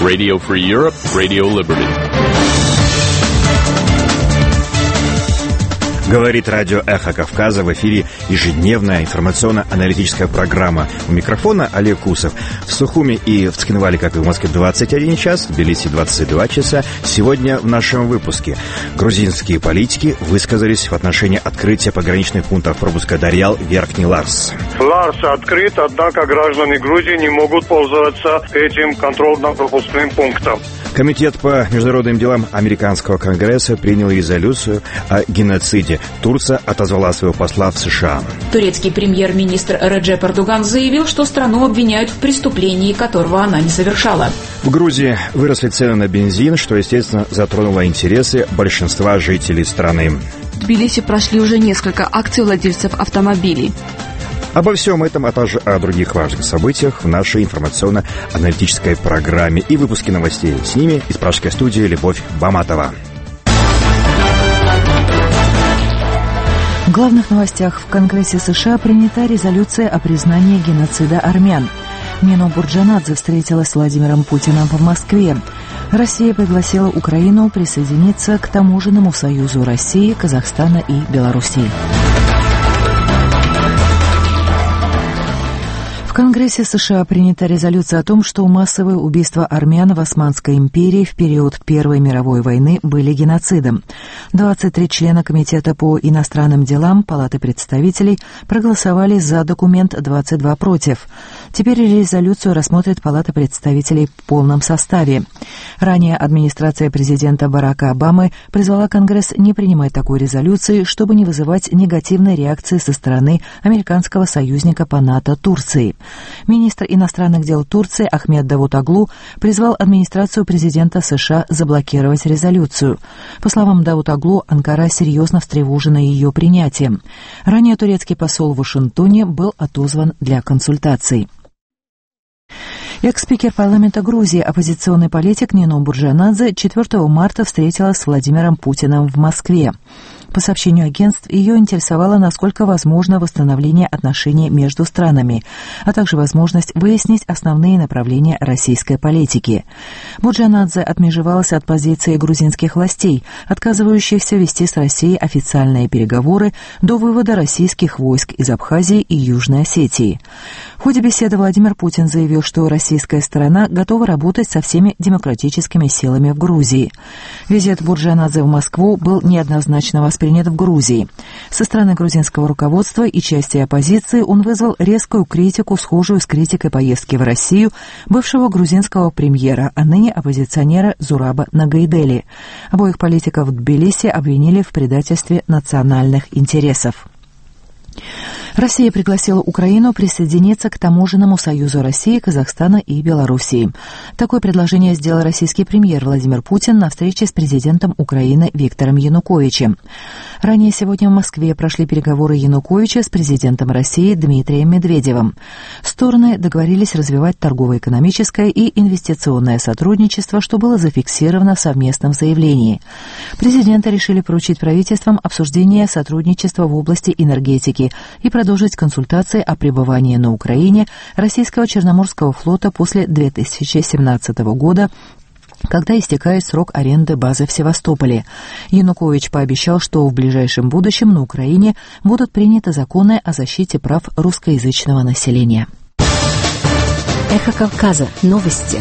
Radio Free Europe, Radio Liberty. Говорит радио «Эхо Кавказа», в эфире ежедневная информационно-аналитическая программа. У микрофона Олег Кусов. В Сухуми и в Цхинвале, как и в Москве, 21 час, в Тбилиси 22 часа. Сегодня в нашем выпуске грузинские политики высказались в отношении открытия пограничных пунктов пропуска Дарьял-Верхний Ларс. Ларс открыт, однако граждане Грузии не могут пользоваться этим контрольно-пропускным пунктом. Комитет по международным делам Американского Конгресса принял резолюцию о геноциде. Турция отозвала своего посла в США. Турецкий премьер-министр Реджеп Эрдоган заявил, что страну обвиняют в преступлении, которого она не совершала. В Грузии выросли цены на бензин, что, естественно, затронуло интересы большинства жителей страны. В Тбилиси прошли уже несколько акций владельцев автомобилей. Обо всем этом, а также о других важных событиях в нашей информационно-аналитической программе и выпуске новостей. С ними из пражской студии Любовь Баматова. В главных новостях: в Конгрессе США принята резолюция о признании геноцида армян. Нино Бурджанадзе встретилась с Владимиром Путиным в Москве. Россия пригласила Украину присоединиться к таможенному союзу России, Казахстана и Белоруссии. В Конгрессе США принята резолюция о том, что массовые убийства армян в Османской империи в период Первой мировой войны были геноцидом. 23 члена Комитета по иностранным делам Палаты представителей проголосовали за документ, 22 против. Теперь резолюцию рассмотрит Палата представителей в полном составе. Ранее администрация президента Барака Обамы призвала Конгресс не принимать такой резолюции, чтобы не вызывать негативной реакции со стороны американского союзника по НАТО Турции. Министр иностранных дел Турции Ахмед Давутоглу призвал администрацию президента США заблокировать резолюцию. По словам Давутоглу, Анкара серьезно встревожена ее принятием. Ранее турецкий посол в Вашингтоне был отозван для консультаций. Экс-спикер парламента Грузии, оппозиционный политик Нино Бурджанадзе 4 марта встретилась с Владимиром Путиным в Москве. По сообщению агентств, ее интересовало, насколько возможно восстановление отношений между странами, а также возможность выяснить основные направления российской политики. Бурджанадзе отмежевалась от позиции грузинских властей, отказывающихся вести с Россией официальные переговоры до вывода российских войск из Абхазии и Южной Осетии. В ходе беседы Владимир Путин заявил, что российская сторона готова работать со всеми демократическими силами в Грузии. Визит Бурджанадзе в Москву был неоднозначно воспринят в Грузии. Со стороны грузинского руководства и части оппозиции он вызвал резкую критику, схожую с критикой поездки в Россию бывшего грузинского премьера, а ныне оппозиционера Зураба Нагайдели. Обоих политиков в Тбилиси обвинили в предательстве национальных интересов. Россия пригласила Украину присоединиться к таможенному союзу России, Казахстана и Белоруссии. Такое предложение сделал российский премьер Владимир Путин на встрече с президентом Украины Виктором Януковичем. Ранее сегодня в Москве прошли переговоры Януковича с президентом России Дмитрием Медведевым. Стороны договорились развивать торгово-экономическое и инвестиционное сотрудничество, что было зафиксировано в совместном заявлении. Президенты решили поручить правительствам обсуждение сотрудничества в области энергетики и продолжить консультации о пребывании на Украине российского Черноморского флота после 2017 года, когда истекает срок аренды базы в Севастополе. Янукович пообещал, что в ближайшем будущем на Украине будут приняты законы о защите прав русскоязычного населения. Эхо Кавказа. Новости.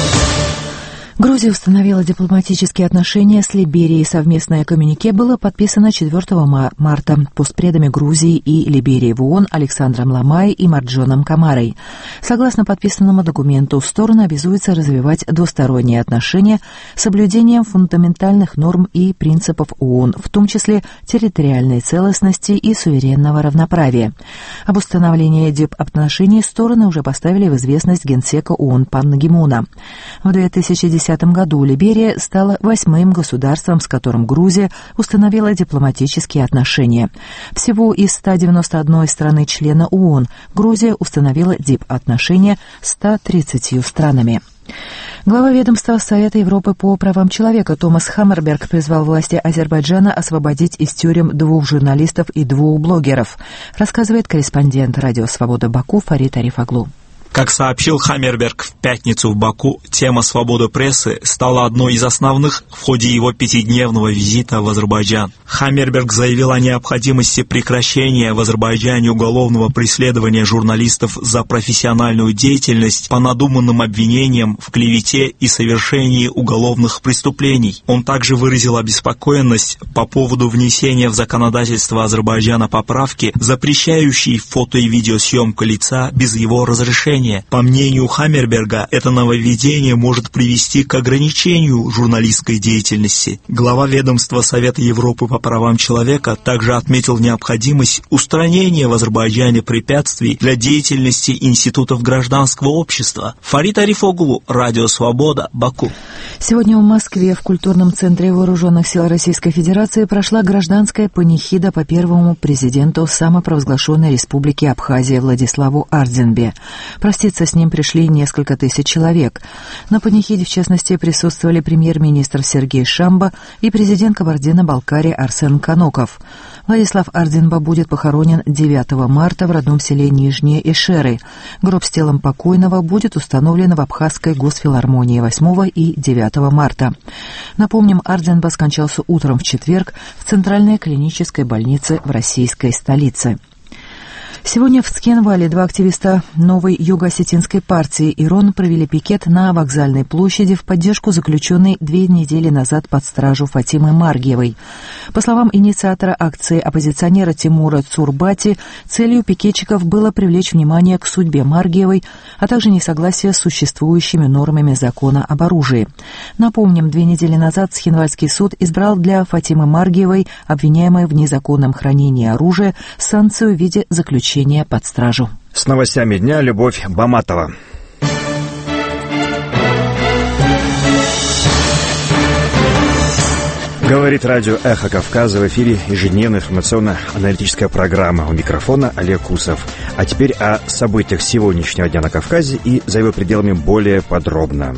Грузия установила дипломатические отношения с Либерией. Совместное коммюнике было подписано 4 марта постпредами Грузии и Либерии в ООН Александром Ламай и Марджоном Камарой. Согласно подписанному документу, стороны обязуются развивать двусторонние отношения с соблюдением фундаментальных норм и принципов ООН, в том числе территориальной целостности и суверенного равноправия. Об установлении дипотношений стороны уже поставили в известность генсека ООН Пан Ги Муна. В 2010 году Либерия стала 8-м государством, с которым Грузия установила дипломатические отношения. Всего из 191 страны-члена ООН Грузия установила дипотношения с 130 странами. Глава ведомства Совета Европы по правам человека Томас Хаммерберг призвал власти Азербайджана освободить из тюрем 2 журналистов и 2 блогеров, рассказывает корреспондент Радио Свобода Баку Фарид Арифаглу. Как сообщил Хаммерберг в пятницу в Баку, тема свободы прессы стала одной из основных в ходе его 5-дневного визита в Азербайджан. Хаммерберг заявил о необходимости прекращения в Азербайджане уголовного преследования журналистов за профессиональную деятельность по надуманным обвинениям в клевете и совершении уголовных преступлений. Он также выразил обеспокоенность по поводу внесения в законодательство Азербайджана поправки, запрещающей фото- и видеосъемку лица без его разрешения. По мнению Хаммерберга, это нововведение может привести к ограничению журналистской деятельности. Глава ведомства Совета Европы по правам человека также отметил необходимость устранения в Азербайджане препятствий для деятельности институтов гражданского общества. Фарид Арифоглу, Радио Свобода, Баку. Сегодня в Москве в культурном центре Вооруженных сил Российской Федерации прошла гражданская панихида по первому президенту самопровозглашенной республики Абхазия Владиславу Ардзинбе. Проститься с ним пришли несколько тысяч человек. На панихиде, в частности, присутствовали премьер-министр Сергей Шамба и президент Кабардино-Балкарии Арсен Каноков. Владислав Ардзинба будет похоронен 9 марта в родном селе Нижние Эшеры. Гроб с телом покойного будет установлен в Абхазской госфилармонии 8 и 9 марта. Напомним, Ардзинба скончался утром в четверг в Центральной клинической больнице в российской столице. Сегодня в Цхинвале два активиста новой юго-осетинской партии ИРОН провели пикет на Вокзальной площади в поддержку заключенной 2 недели назад под стражу Фатимы Маргиевой. По словам инициатора акции оппозиционера Тимура Цурбати, целью пикетчиков было привлечь внимание к судьбе Маргиевой, а также несогласие с существующими нормами закона об оружии. Напомним, 2 недели назад Цхинвальский суд избрал для Фатимы Маргиевой, обвиняемой в незаконном хранении оружия, санкцию в виде заключения под стражу. С новостями дня Любовь Баматова. Говорит радио «Эхо Кавказа», в эфире ежедневная информационно-аналитическая программа. У микрофона Олег Кусов. А теперь о событиях сегодняшнего дня на Кавказе и за его пределами более подробно.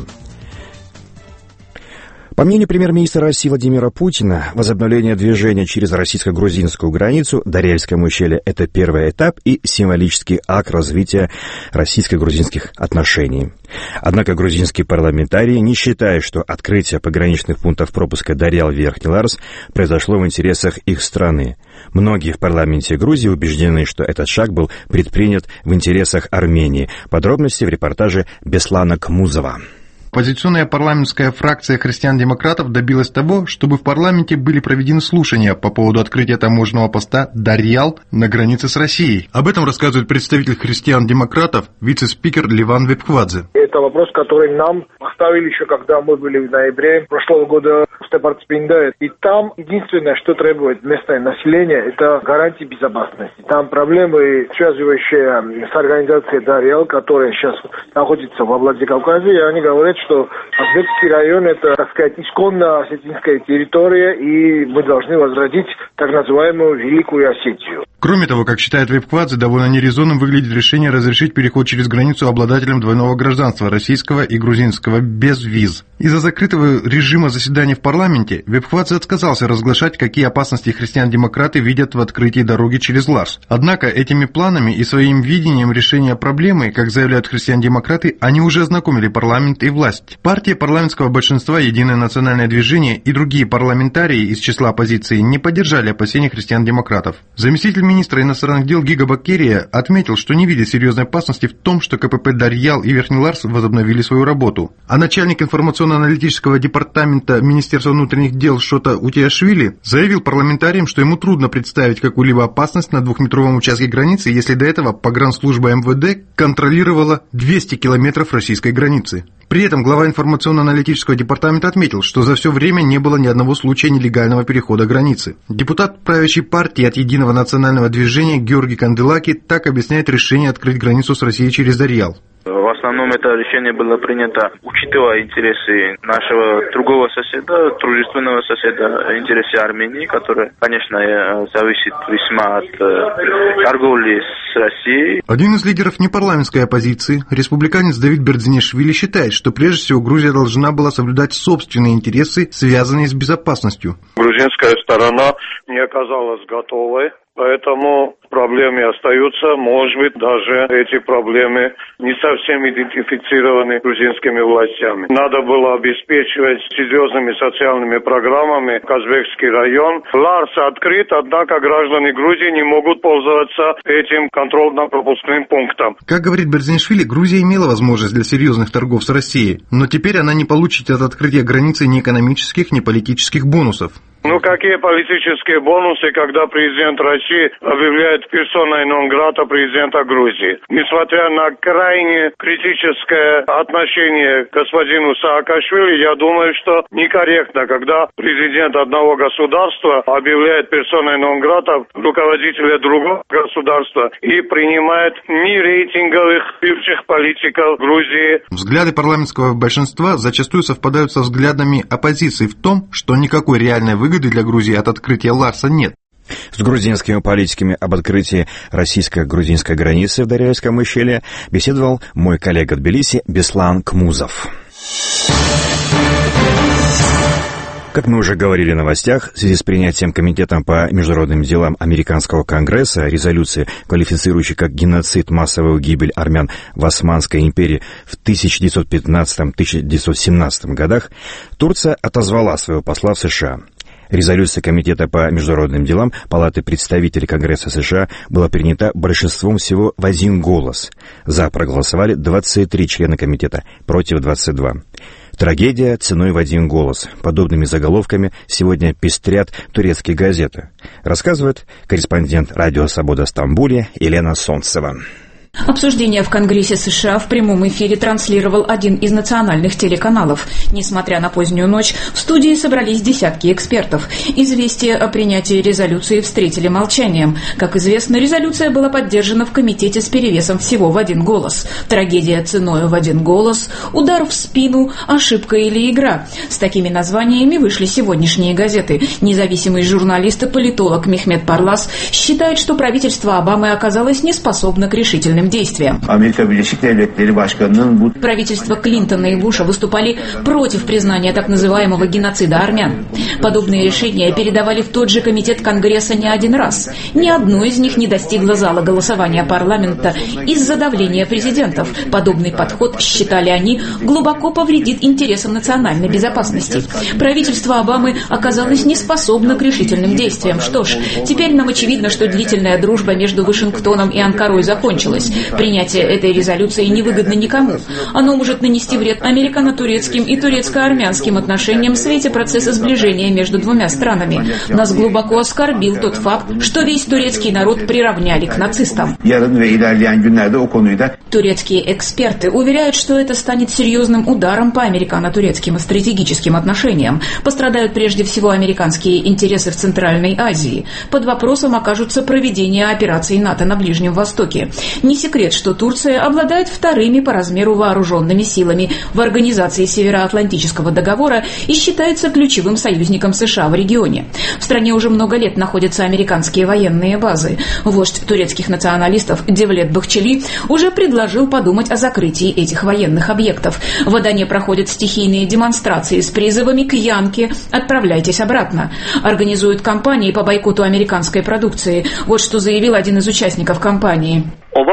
По мнению премьер-министра России Владимира Путина, возобновление движения через российско-грузинскую границу Дарельское ущелье – это первый этап и символический акт развития российско-грузинских отношений. Однако грузинские парламентарии не считают, что открытие пограничных пунктов пропуска Дарьял-Верхний Ларс произошло в интересах их страны. Многие в парламенте Грузии убеждены, что этот шаг был предпринят в интересах Армении. Подробности в репортаже Беслана Кмузова. Оппозиционная парламентская фракция христиан-демократов добилась того, чтобы в парламенте были проведены слушания по поводу открытия таможенного поста Дарьял на границе с Россией. Об этом рассказывает представитель христиан-демократов, вице-спикер Ливан Вепхвадзе. Это вопрос, который нам поставили еще, когда мы были в ноябре прошлого года в Степарцпинде. И там единственное, что требует местное население, это гарантии безопасности. Там проблемы, связывающие с организацией Дарьял, которая сейчас находится во Владикавказе, и они говорят, что Азбекский район – это, так сказать, исконно осетинская территория, и мы должны возродить так называемую Великую Осетию. Кроме того, как считает Вепхвадзе, довольно нерезонным выглядит решение разрешить переход через границу обладателям двойного гражданства, российского и грузинского, без виз. Из-за закрытого режима заседаний в парламенте Вепхвадзе отказался разглашать, какие опасности христиан-демократы видят в открытии дороги через Ларс. Однако этими планами и своим видением решения проблемы, как заявляют христиан-демократы, они уже ознакомили парламент и власть. Партия парламентского большинства «Единое национальное движение» и другие парламентарии из числа оппозиции не поддержали опасения христиан-демократов. Заместитель министра иностранных дел Гига Бакерия отметил, что не видит серьезной опасности в том, что КПП Дарьял и Верхний Ларс возобновили свою работу. А начальник информационно-аналитического департамента Министерства внутренних дел Шота Утиашвили заявил парламентариям, что ему трудно представить какую-либо опасность на 2-метровом участке границы, если до этого погранслужба МВД контролировала 200 километров российской границы. При этом глава информационно-аналитического департамента отметил, что за все время не было ни одного случая нелегального перехода границы. Депутат правящей партии от Единого национального движения Георгий Канделаки так объясняет решение открыть границу с Россией через Дарьял. В основном это решение было принято, учитывая интересы нашего другого соседа, дружественного соседа, интересы Армении, которые, конечно, зависит весьма от торговли с Россией. Один из лидеров непарламентской оппозиции, республиканец Давид Бердзинишвили, считает, что прежде всего Грузия должна была соблюдать собственные интересы, связанные с безопасностью. Грузинская сторона не оказалась готовой. Поэтому проблемы остаются. Может быть, даже эти проблемы не совсем идентифицированы грузинскими властями. Надо было обеспечивать серьезными социальными программами Казбекский район. Ларс открыт, однако граждане Грузии не могут пользоваться этим контрольно-пропускным пунктом. Как говорит Берзинишвили, Грузия имела возможность для серьезных торгов с Россией, но теперь она не получит от открытия границы ни экономических, ни политических бонусов. Какие политические бонусы, когда президент России объявляет персоной нон-грата президента Грузии? Несмотря на крайне критическое отношение к господину Саакашвили, я думаю, что некорректно, когда президент одного государства объявляет персоной нон-грата руководителя другого государства и принимает нерейтинговых бывших политиков Грузии. Взгляды парламентского большинства зачастую совпадают со взглядами оппозиции в том, что никакой реальной выгоды для Грузии от открытия Ларса нет. С грузинскими политиками об открытии российско-грузинской границы в Дарьяевском ущелье беседовал мой коллега в Тбилиси Беслан Кмузов. Как мы уже говорили в новостях, в связи с принятием Комитетом по международным делам Американского Конгресса резолюции, квалифицирующей как геноцид, массовую гибель армян в Османской империи в 1915-1917 годах, Турция отозвала своего посла в США. Резолюция Комитета по международным делам Палаты представителей Конгресса США была принята большинством всего в один голос. За проголосовали 23 члена комитета, против 22. Трагедия ценой в один голос. Подобными заголовками сегодня пестрят турецкие газеты. Рассказывает корреспондент радио «Свобода» в Стамбуле Елена Солнцева. Обсуждение в Конгрессе США в прямом эфире транслировал один из национальных телеканалов. Несмотря на позднюю ночь, в студии собрались десятки экспертов. Известие о принятии резолюции встретили молчанием. Как известно, резолюция была поддержана в комитете с перевесом всего в один голос. Трагедия ценою в один голос, удар в спину, ошибка или игра. С такими названиями вышли сегодняшние газеты. Независимый журналист и политолог Мехмед Парлас считает, что правительство Обамы оказалось неспособно к решительным действиям. Правительства Клинтона и Буша выступали против признания так называемого геноцида армян. Подобные решения передавали в тот же комитет Конгресса не один раз. Ни одно из них не достигло зала голосования парламента из-за давления президентов. Подобный подход, считали они, глубоко повредит интересам национальной безопасности. Правительство Обамы оказалось неспособно к решительным действиям. Что ж, теперь нам очевидно, что длительная дружба между Вашингтоном и Анкарой закончилась. Принятие этой резолюции невыгодно никому. Оно может нанести вред американо-турецким и турецко-армянским отношениям в свете процесса сближения между двумя странами. Нас глубоко оскорбил тот факт, что весь турецкий народ приравняли к нацистам. Турецкие эксперты уверяют, что это станет серьезным ударом по американо-турецким и стратегическим отношениям. Пострадают прежде всего американские интересы в Центральной Азии. Под вопросом окажутся проведение операций НАТО на Ближнем Востоке. Не секрет, что Турция обладает вторыми по размеру вооруженными силами в Организации Североатлантического договора и считается ключевым союзником США в регионе. В стране уже много лет находятся американские военные базы. Вождь турецких националистов Девлет Бахчели уже предложил подумать о закрытии этих военных объектов. В Адане проходят стихийные демонстрации с призывами к Янке «Отправляйтесь обратно». Организуют кампании по бойкоту американской продукции. Вот что заявил один из участников кампании.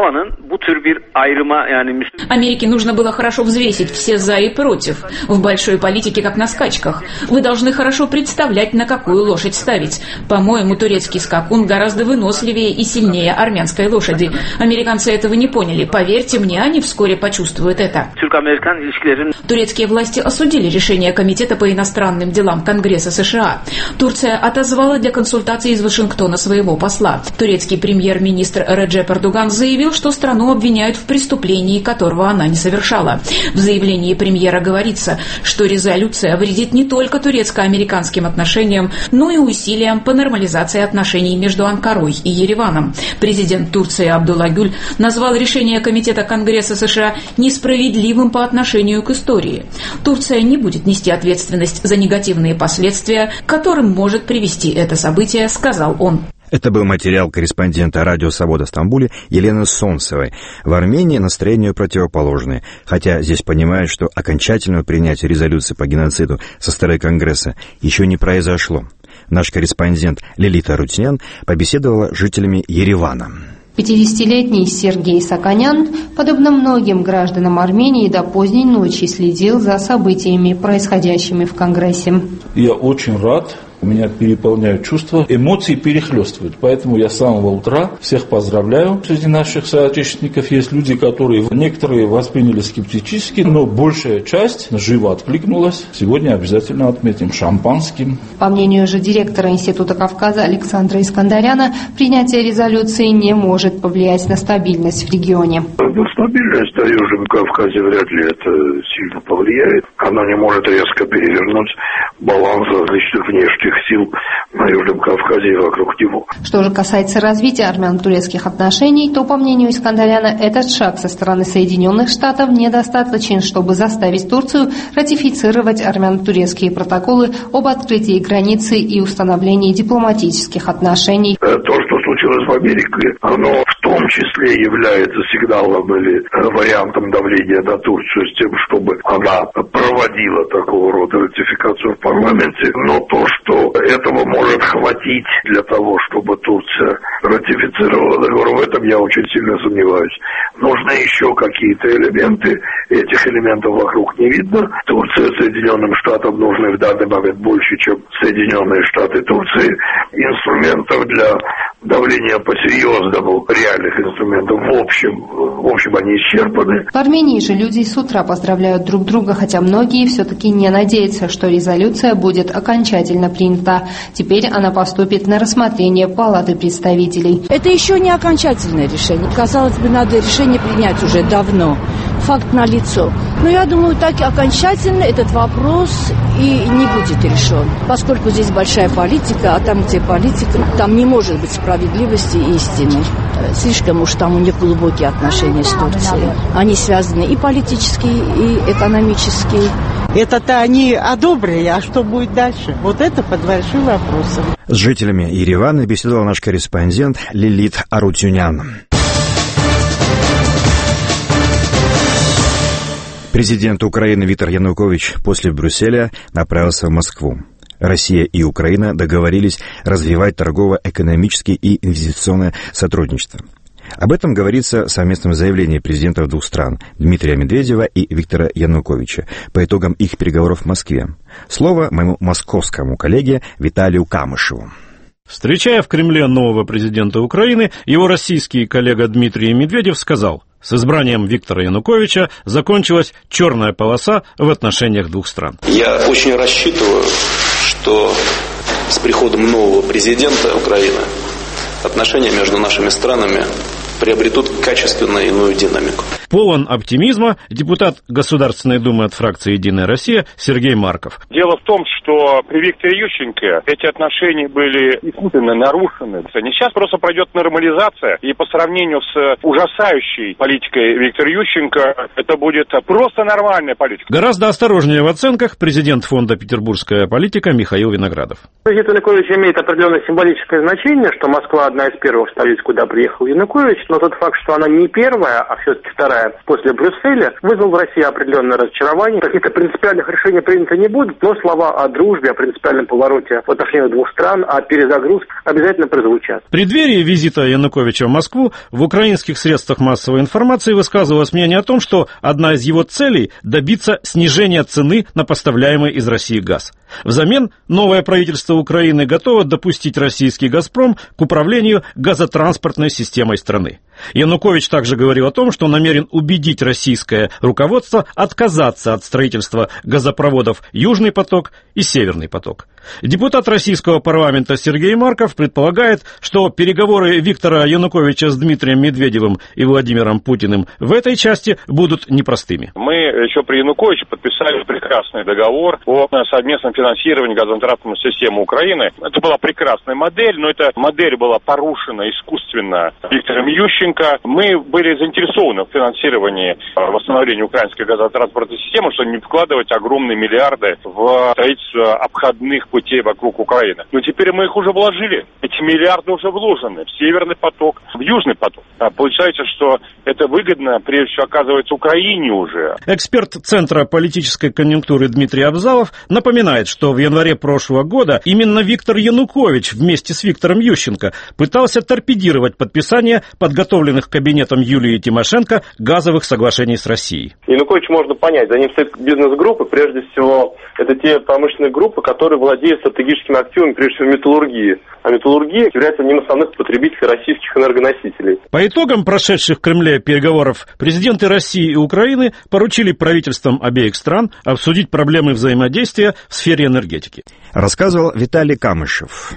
Америке нужно было хорошо взвесить все «за» и «против». В большой политике, как на скачках. Вы должны хорошо представлять, на какую лошадь ставить. По-моему, турецкий скакун гораздо выносливее и сильнее армянской лошади. Американцы этого не поняли. Поверьте мне, они вскоре почувствуют это. Турецкие власти осудили решение Комитета по иностранным делам Конгресса США. Турция отозвала для консультаций из Вашингтона своего посла. Турецкий премьер-министр Реджеп Эрдоган заявил, что страну обвиняют в преступлении, которого она не совершала. В заявлении премьера говорится, что резолюция вредит не только турецко-американским отношениям, но и усилиям по нормализации отношений между Анкарой и Ереваном. Президент Турции Абдулла Гюль назвал решение Комитета Конгресса США несправедливым по отношению к истории. Турция не будет нести ответственность за негативные последствия, к которым может привести это событие, сказал он. Это был материал корреспондента радио «Свобода» в Стамбуле Елены Солнцевой. В Армении настроения противоположные, хотя здесь понимают, что окончательного принятия резолюции по геноциду со стороны Конгресса еще не произошло. Наш корреспондент Лилит Арутюнян побеседовала с жителями Еревана. 50-летний Сергей Саканян, подобно многим гражданам Армении, до поздней ночи следил за событиями, происходящими в Конгрессе. Я очень рад. Меня переполняют чувства, эмоции перехлестывают. Поэтому я с самого утра всех поздравляю. Среди наших соотечественников есть люди, которые некоторые восприняли скептически, но большая часть живо откликнулась. Сегодня обязательно отметим шампанским. По мнению же директора Института Кавказа Александра Искандаряна, принятие резолюции не может повлиять на стабильность в регионе. На стабильность на Южном Кавказе вряд ли это сильно повлияет. Она не может резко перевернуть баланс различных внешних сил на Южном Кавказе и вокруг него. Что же касается развития армяно-турецких отношений, то, по мнению Искандаряна, этот шаг со стороны Соединенных Штатов недостаточен, чтобы заставить Турцию ратифицировать армяно-турецкие протоколы об открытии границы и установлении дипломатических отношений. То, что случилось в Америке, оно в том числе является сигналом или вариантом давления на Турцию с тем, чтобы она проводила такого рода ратификацию в парламенте, но то, что этого может хватить для того, чтобы Турция ратифицировала договор, в этом я очень сильно сомневаюсь. Нужны еще какие-то элементы, этих элементов вокруг не видно. Турция Соединенным Штатам нужны в данный момент больше, чем Соединенные Штаты Турции. Инструментов для давления по-серьезному, реальных инструментов в общем они исчерпаны. В Армении же люди с утра поздравляют друг друга, хотя многие все-таки не надеются, что резолюция будет окончательно принята. Теперь она поступит на рассмотрение Палаты представителей. Это еще не окончательное решение. Казалось бы, надо решение принять уже давно. Факт налицо. Но я думаю, так и окончательно этот вопрос и не будет решен. Поскольку здесь большая политика, а там, где политика, там не может быть справедливости и истины. Слишком уж там у них глубокие отношения с Турцией. Они связаны и политически, и экономически. Это-то они одобрили, а что будет дальше? Вот это под большим вопросом. С жителями Еревана беседовал наш корреспондент Лилит Арутюнян. Президент Украины Виктор Янукович после Брюсселя направился в Москву. Россия и Украина договорились развивать торгово-экономическое и инвестиционное сотрудничество. Об этом говорится в совместном заявлении президентов двух стран Дмитрия Медведева и Виктора Януковича по итогам их переговоров в Москве. Слово моему московскому коллеге Виталию Камышеву. Встречая в Кремле нового президента Украины, его российский коллега Дмитрий Медведев сказал: с избранием Виктора Януковича закончилась черная полоса в отношениях двух стран. Я очень рассчитываю, что с приходом нового президента Украины отношения между нашими странами приобретут качественно иную динамику. Полон оптимизма депутат Государственной Думы от фракции «Единая Россия» Сергей Марков. Дело в том, что при Викторе Ющенко эти отношения были искусственно нарушены. Сейчас просто пройдет нормализация, и по сравнению с ужасающей политикой Виктора Ющенко это будет просто нормальная политика. Гораздо осторожнее в оценках президент фонда «Петербургская политика» Михаил Виноградов. Президент Янукович имеет определенное символическое значение, что Москва одна из первых столиц, куда приехал Янукович, но тот факт, что она не первая, а все-таки вторая после Брюсселя, вызвал в России определенное разочарование. Каких-то принципиальных решений принято не будет, но слова о дружбе, о принципиальном повороте в отношениях двух стран, о перезагрузке обязательно прозвучат. В преддверии визита Януковича в Москву в украинских средствах массовой информации высказывалось мнение о том, что одна из его целей – добиться снижения цены на поставляемый из России газ. Взамен новое правительство Украины готово допустить российский «Газпром» к управлению газотранспортной системой страны. Янукович также говорил о том, что намерен убедить российское руководство отказаться от строительства газопроводов «Южный поток» и «Северный поток». Депутат российского парламента Сергей Марков предполагает, что переговоры Виктора Януковича с Дмитрием Медведевым и Владимиром Путиным в этой части будут непростыми. Мы еще при Януковиче подписали прекрасный договор о совместном финансировании газотранспортной системы Украины. Это была прекрасная модель, но эта модель была порушена искусственно Виктором Ющенко. Мы были заинтересованы в финансировании восстановления украинской газотранспортной системы, чтобы не вкладывать огромные миллиарды в строительство обходных путей вокруг Украины. Но теперь мы их уже вложили. Эти миллиарды уже вложены в Северный поток, в Южный поток. Получается, что это выгодно, прежде всего, оказывается, Украине уже. Эксперт Центра политической конъюнктуры конъюнктуры Дмитрий Абзалов напоминает, что в январе прошлого года именно Виктор Янукович вместе с Виктором Ющенко пытался торпедировать подписание подготовленных кабинетом Юлии Тимошенко газовых соглашений с Россией. Янукович можно понять, за ним стоят бизнес-группы, прежде всего, это те промышленные группы, которые владеют стратегическими активами, прежде всего, металлургии. А металлургия является одним из основных потребителей российских энергоносителей. По итогам прошедших в Кремле переговоров президенты России и Украины поручили правительствам обеих стран обсудить проблемы взаимодействия в сфере энергетики. Рассказывал Виталий Камышев.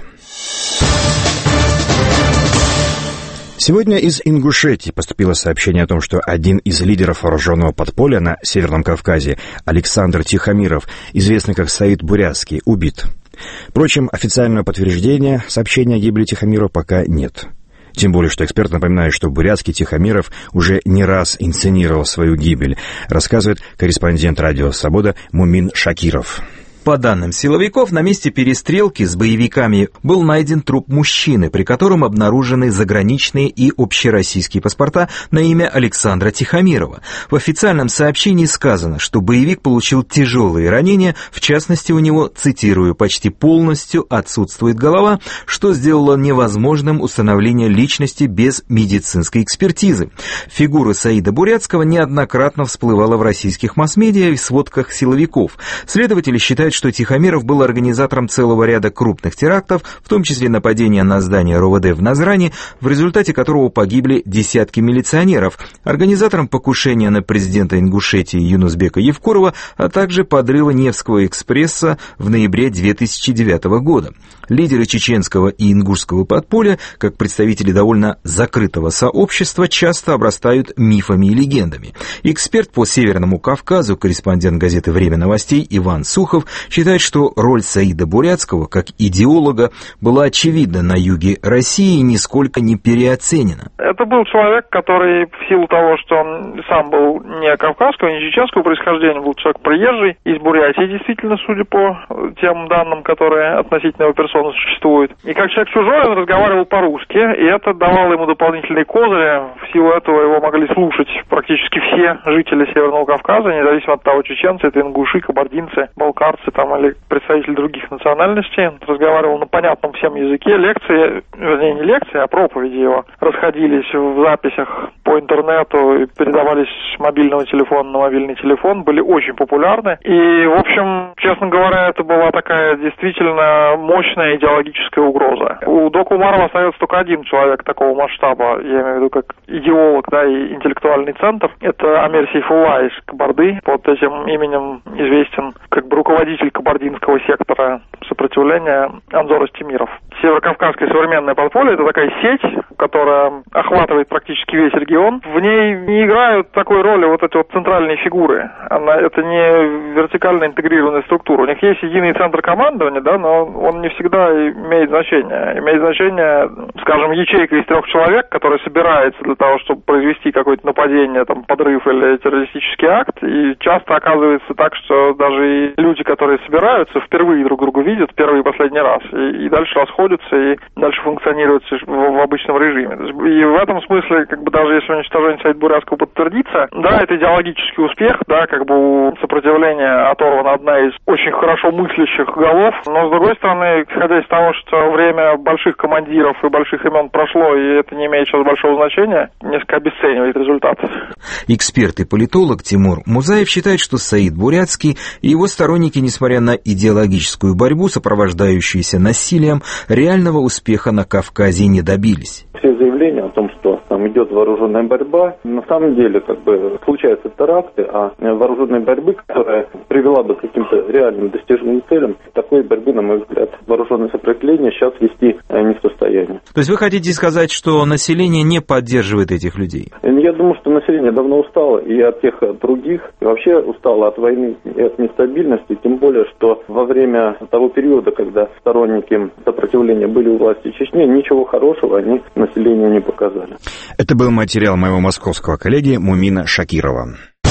Сегодня из Ингушетии поступило сообщение о том, что один из лидеров вооруженного подполья на Северном Кавказе, Александр Тихомиров, известный как Саид Бурятский, убит. Впрочем, официального подтверждения сообщения о гибели Тихомирова пока нет. Тем более, что эксперт напоминает, что бурятский Тихомиров уже не раз инсценировал свою гибель, рассказывает корреспондент «Радио Свобода» Мумин Шакиров. По данным силовиков, на месте перестрелки с боевиками был найден труп мужчины, при котором обнаружены заграничные и общероссийские паспорта на имя Александра Тихомирова. В официальном сообщении сказано, что боевик получил тяжелые ранения, в частности, у него, цитирую, почти полностью отсутствует голова, что сделало невозможным установление личности без медицинской экспертизы. Фигура Саида Бурятского неоднократно всплывала в российских масс-медиа и сводках силовиков. Следователи считают, что Тихомиров был организатором целого ряда крупных терактов, в том числе нападения на здание РОВД в Назрани, в результате которого погибли десятки милиционеров, организатором покушения на президента Ингушетии Юнусбека Евкурова, а также подрыва Невского экспресса в ноябре 2009 года. Лидеры чеченского и ингушского подполья, как представители довольно закрытого сообщества, часто обрастают мифами и легендами. Эксперт по Северному Кавказу, корреспондент газеты «Время новостей» Иван Сухов считает, что роль Саида Бурятского как идеолога была очевидна на юге России и нисколько не переоценена. Это был человек, который в силу того, что он сам был не кавказского, не чеченского происхождения, был человек приезжий из Бурятии, действительно, судя по тем данным, которые относительно его персоны существуют. И как человек чужой, он разговаривал по-русски, и это давало ему дополнительные козыри. В силу этого его могли слушать практически все жители Северного Кавказа, независимо от того, чеченцы, это ингуши, кабардинцы, балкарцы там, или представители других национальностей. Он разговаривал на понятном всем языке. Лекции, вернее, не лекции, а проповеди его расходились в записях по интернету и передавались с мобильного телефона на мобильный телефон, были очень популярны. И, в общем, честно говоря, это была такая действительно мощная идеологическая угроза. У Дока Умарова остается только один человек такого масштаба, я имею в виду как идеолог, да, и интеллектуальный центр. Это Амир Сейфулла из Кабарды. Под этим именем известен как бы руководитель кабардинского сектора сопротивления Анзор Астемиров. Северокавказское современное подполье — это такая сеть, которая охватывает практически весь регион. В ней не играют такой роли вот эти вот центральные фигуры. Это не вертикально интегрированная структура. У них есть единый центр командования, да, но он не всегда имеет значение. Имеет значение, скажем, ячейка из 3 человек, которая собирается для того, чтобы произвести какое-то нападение, там, подрыв или террористический акт. И часто оказывается так, что даже и люди, которые собираются, впервые друг друга видят, первый и последний раз, и дальше расходятся, и дальше функционируют в обычном режиме. И в этом смысле, как бы даже если уничтожение Саида Бурятского подтвердится, да, это идеологический успех, да, как бы у сопротивления оторвана одна из очень хорошо мыслящих голов, но с другой стороны, исходя из того, что время больших командиров и больших имен прошло, и это не имеет сейчас большого значения, несколько обесценивает результат. Эксперт и политолог Тимур Музаев считает, что Саид Бурятский и его сторонники, несмотря на идеологическую борьбу, сопровождающуюся насилием, реального успеха на Кавказе не добились. Все заявления о том, что там идет вооруженная борьба, на самом деле как бы случаются теракты, а вооруженной борьбы, которая привела бы к каким-то реальным достиженным целям, такой борьбы, на мой взгляд, вооруженное сопротивление сейчас вести не в состоянии. То есть вы хотите сказать, что население не поддерживает этих людей? Я думаю, что население давно устало и от тех, и от других, и вообще устало от войны и от нестабильности, тем более, что во время того периода, когда сторонники сопротивления были у власти Чечни, ничего хорошего они населению не показали. Это был материал моего московского коллеги Мумина Шакирова.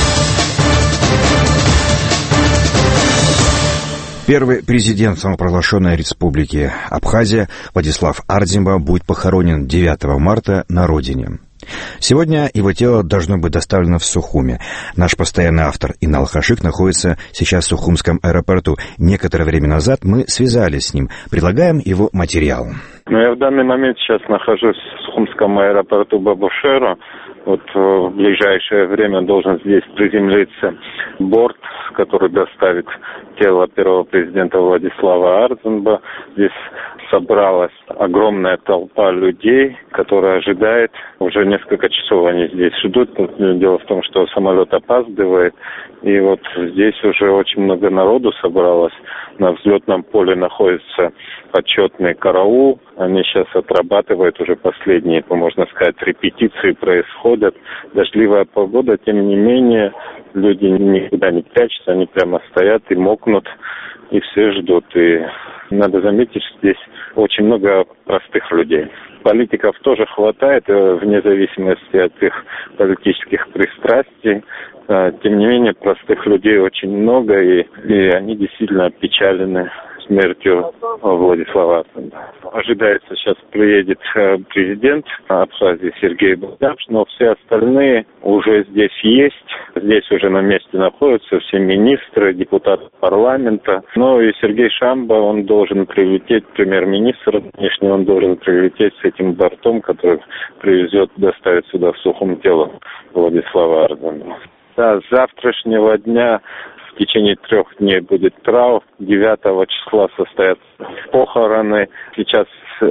Первый президент самопровозглашенной республики Абхазия Владислав Ардзимба будет похоронен 9 марта на родине. Сегодня его тело должно быть доставлено в Сухуми. Наш постоянный автор Инал Хашик находится сейчас в Сухумском аэропорту. Некоторое время назад мы связались с ним. Предлагаем его материал. Я в данный момент сейчас нахожусь в Сухумском аэропорту Бабушера. Вот в ближайшее время должен здесь приземлиться борт, который доставит тело первого президента Владислава Арзенба. Здесь собралась огромная толпа людей, которая ожидает. Уже несколько часов они здесь ждут. Дело в том, что самолет опаздывает. И вот здесь уже очень много народу собралось. На взлетном поле находится почетный караул. Они сейчас отрабатывают уже последние, можно сказать, репетиции происходят. Дождливая погода, тем не менее, люди никуда не прячутся, они прямо стоят и мокнут, и все ждут. И надо заметить, что здесь очень много простых людей. Политиков тоже хватает, вне зависимости от их политических пристрастий. Тем не менее, простых людей очень много, и они действительно опечалены смертью Владислава Арзенба. Ожидается, сейчас приедет президент Абхазии Сергей Бадяш, но все остальные уже здесь есть. Здесь уже на месте находятся все министры, депутаты парламента. Ну и Сергей Шамба, он должен прилететь, премьер-министр внешний, он должен прилететь с этим бортом, который привезет, доставит сюда в Сухум тело Владислава Арзенба. Да, с завтрашнего дня в течение 3 дней будет траур. 9 числа состоятся похороны. Сейчас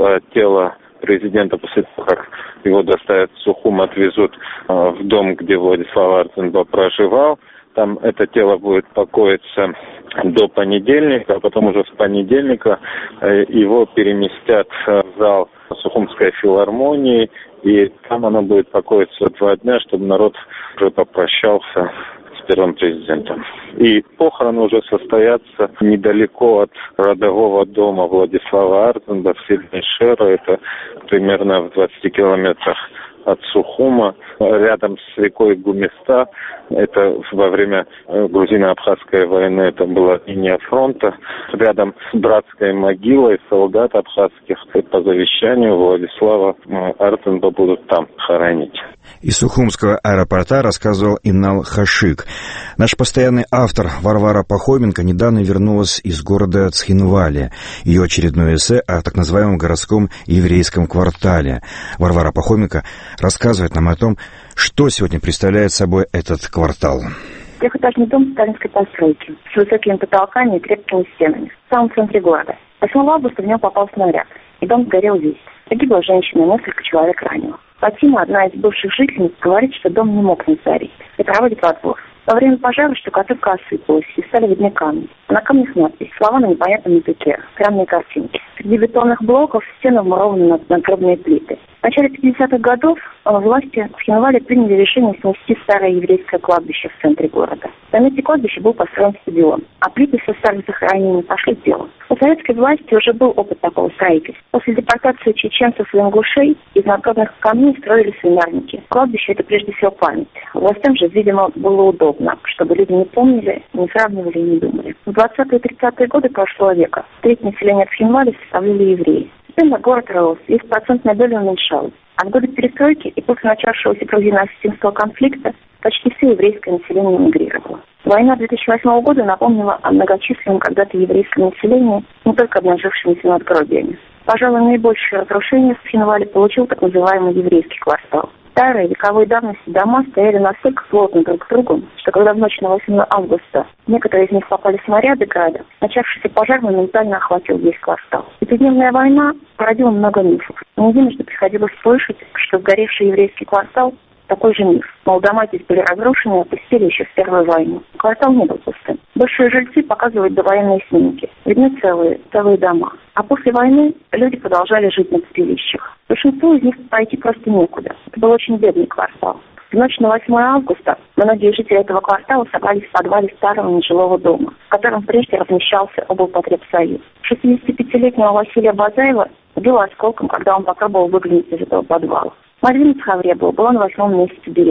тело президента, после того, как его доставят в Сухум, отвезут в дом, где Владислав Арзенба проживал. Там это тело будет покоиться до понедельника, а потом уже с понедельника его переместят в зал Сухумской филармонии, и там оно будет покоиться 2 дня, чтобы народ уже попрощался с первым президентом. И похороны уже состоятся недалеко от родового дома Владислава Арзенба в селе Шера, это примерно в 20 километрах от Сухума, рядом с рекой Гумиста. Это во время грузино-абхазской войны, это была линия фронта. Рядом с братской могилой солдат абхазских по завещанию Владислава Арзенба будут там хоронить. Из Сухумского аэропорта рассказывал Инал Хашик. Наш постоянный автор Варвара Пахоменко недавно вернулась из города Цхинвали. Ее очередное эссе о так называемом городском еврейском квартале. Варвара Пахоменко рассказывает нам о том, что сегодня представляет собой этот квартал. Трехэтажный дом сталинской постройки с высокими потолками и крепкими стенами в самом центре города. 8 августа в него попал снаряд, и дом сгорел весь. Погибла женщина, несколько человек ранено. Фатима, одна из бывших жительниц, говорит, что дом не мог не сгореть, и проводит во двор. Во время пожара штукатурка осыпалась, и стали видны камни. А на камнях надпись, слова на непонятном языке, храмные картинки. Среди бетонных блоков в стены вмурованы надгробные плиты. В начале 50-х годов власти в Цхинвале приняли решение снести старое еврейское кладбище в центре города. На месте кладбища был построен стадион, а плиты со старых захоронений пошли в дело. У советской власти уже был опыт такого строительства. После депортации чеченцев и ингушей из надгробных камней строили свинарники. Кладбище — это прежде всего память. Властям же, видимо, было удобно, чтобы люди не помнили, не сравнивали и не думали. В 20-е и 30-е годы прошлого века треть населения Цхинвали составляли евреи. Постепенно город рос, их процентная доля уменьшалась. А в годы перестройки и после начавшегося грузино-осетинского конфликта почти все еврейское население эмигрировало. Война 2008 года напомнила о многочисленном когда-то еврейском населении, не только обнажившемся надгробиями. Пожалуй, наибольшее разрушение в Цхинвале получил так называемый еврейский квартал. Старые вековой давности дома стояли настолько плотно друг к другу, что когда в ночь на 8 августа некоторые из них попали в снаряды града, начавшийся пожар моментально охватил весь квартал. Пятидневная война породила много мифов. Не единожды приходилось слышать, что сгоревший еврейский квартал — такой же миф. Мол, дома здесь были разрушены и опустили еще в Первую войну. Квартал не был пустым. Бывшие жильцы показывают довоенные снимки. Видны целые дома. А после войны люди продолжали жить на пепелищах. Большинству из них пойти просто некуда. Это был очень бедный квартал. В ночь на 8 августа многие жители этого квартала собрались в подвале старого нежилого дома, в котором прежде размещался облпотребсоюз. 65-летнего Василия Базаева убило осколком, когда он попробовал выглянуть из этого подвала. Мальвина Цхавребова была на 8-м месяце беременности.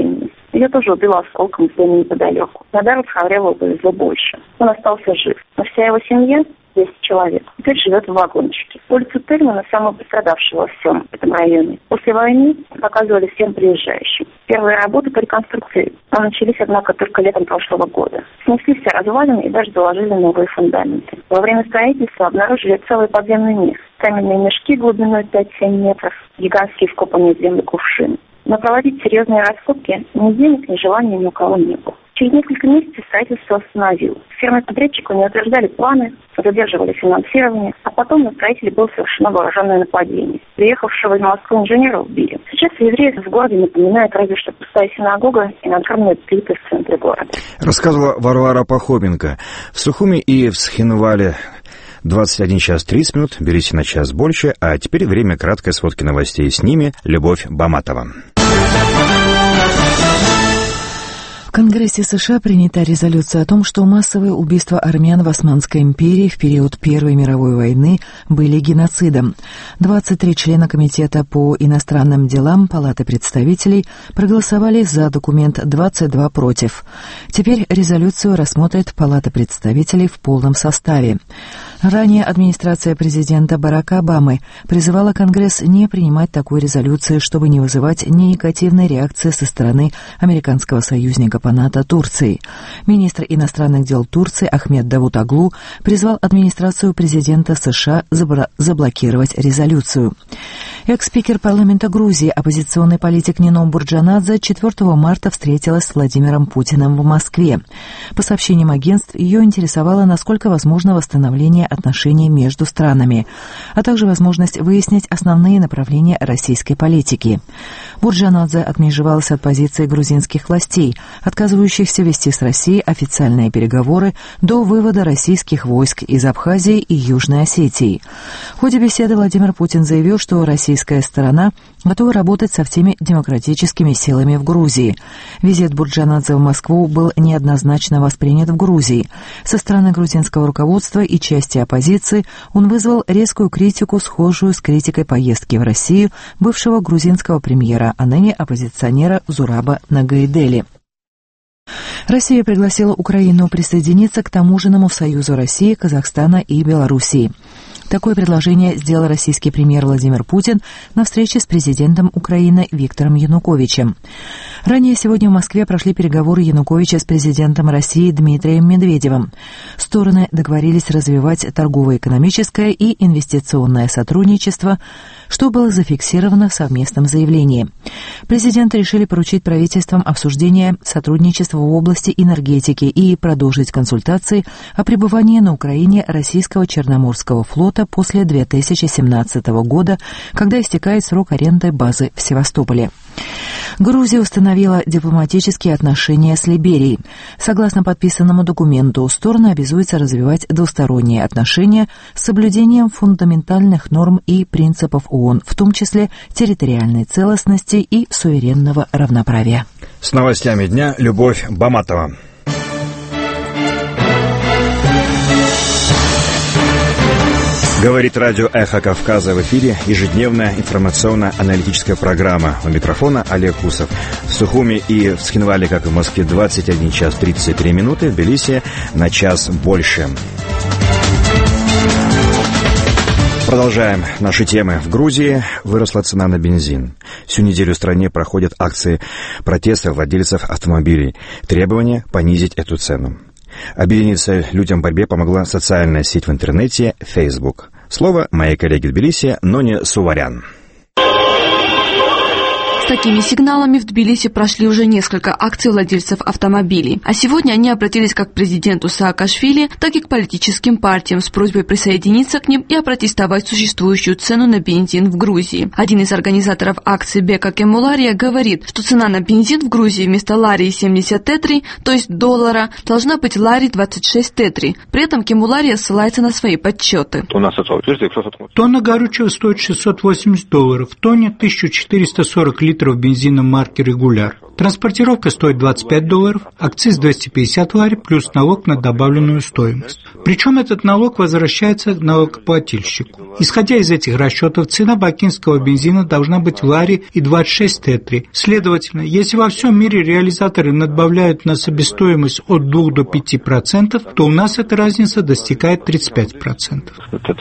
Ее тоже убило осколком из дома неподалеку. Надаров Хаврелова повезло больше. Он остался жив. Но вся его семья, 200 человек, теперь живет в вагончике. Улица Тельмана самая пострадавшая во всем этом районе. После войны показывали всем приезжающим. Первые работы по реконструкции начались, однако, только летом прошлого года. Снесли все развалины и даже заложили новые фундаменты. Во время строительства обнаружили целый подземный мир. Каменные мешки глубиной 5-7 метров, гигантские вкопанные в землю кувшины. Но проводить серьезные раскопки ни денег, ни желания ни у кого не было. Через несколько месяцев строительство остановилось. Фирмы-подрядчику не утверждали планы, задерживали финансирование, а потом на строителей было совершено вооруженное нападение. Приехавшего из Москвы инженера убили. Сейчас евреев в городе напоминает разве что пустая синагога и надгробные плиты в центре города. Рассказывала Варвара Пахоменко. В Сухуми и в Схинвале 21 час 30 минут, берите на час больше, а теперь время краткой сводки новостей. С ними Любовь Баматова. В Конгрессе США принята резолюция о том, что массовые убийства армян в Османской империи в период Первой мировой войны были геноцидом. 23 члена Комитета по иностранным делам Палаты представителей проголосовали за документ, 22 против. Теперь резолюцию рассмотрит Палата представителей в полном составе. Ранее администрация президента Барака Обамы призывала Конгресс не принимать такой резолюции, чтобы не вызывать негативной реакции со стороны американского союзника по НАТО Турции. Министр иностранных дел Турции Ахмед Давутоглу призвал администрацию президента США заблокировать резолюцию. Экс-спикер парламента Грузии, оппозиционный политик Нино Бурджанадзе 4 марта встретилась с Владимиром Путиным в Москве. По сообщениям агентств, ее интересовало, насколько возможно восстановление отношений между странами, а также возможность выяснить основные направления российской политики. Бурджанадзе отмежевалась от позиции грузинских властей, отказывающихся вести с Россией официальные переговоры до вывода российских войск из Абхазии и Южной Осетии. В ходе беседы Владимир Путин заявил, что российская сторона готова работать со всеми демократическими силами в Грузии. Визит Бурджанадзе в Москву был неоднозначно воспринят в Грузии. Со стороны грузинского руководства и части оппозиции он вызвал резкую критику, схожую с критикой поездки в Россию бывшего грузинского премьера, а ныне оппозиционера Зураба Нагайдели. Россия пригласила Украину присоединиться к таможенному союзу России, Казахстана и Белоруссии. Такое предложение сделал российский премьер Владимир Путин на встрече с президентом Украины Виктором Януковичем. Ранее сегодня в Москве прошли переговоры Януковича с президентом России Дмитрием Медведевым. Стороны договорились развивать торгово-экономическое и инвестиционное сотрудничество, что было зафиксировано в совместном заявлении. Президенты решили поручить правительствам обсуждение сотрудничества в области энергетики и продолжить консультации о пребывании на Украине российского Черноморского флота после 2017 года, когда истекает срок аренды базы в Севастополе. Грузия установила дипломатические отношения с Либерией. Согласно подписанному документу, стороны обязуются развивать двусторонние отношения с соблюдением фундаментальных норм и принципов ООН, в том числе территориальной целостности и суверенного равноправия. С новостями дня Любовь Баматова. Говорит радио «Эхо Кавказа», в эфире ежедневная информационно-аналитическая программа. У микрофона Олег Кусов. В Сухуми и в Схинвале, как и в Москве, 21 час 33 минуты, в Тбилиси на час больше. Продолжаем наши темы. В Грузии выросла цена на бензин. Всю неделю в стране проходят акции протеста владельцев автомобилей. Требование понизить эту цену. Объединиться людям в борьбе помогла социальная сеть в интернете Facebook. Слово моей коллеге в Тбилиси Ноне Суварян. С такими сигналами в Тбилиси прошли уже несколько акций владельцев автомобилей. А сегодня они обратились как к президенту Саакашвили, так и к политическим партиям с просьбой присоединиться к ним и опротестовать существующую цену на бензин в Грузии. Один из организаторов акции Бека Кемулария говорит, что цена на бензин в Грузии вместо лари 70 тетри, то есть $, должна быть лари 26 тетри. При этом Кемулария ссылается на свои подсчеты. Тонна горючего стоит $680, в тонне 1440 литров бензина марки «Регуляр». Транспортировка стоит $25, акциз $250 плюс налог на добавленную стоимость. Причем этот налог возвращается налогоплательщику. Исходя из этих расчетов, цена бакинского бензина должна быть в ларе и 26 тетри. Следовательно, если во всем мире реализаторы надбавляют на себестоимость от 2 до 5%, то у нас эта разница достигает 35%.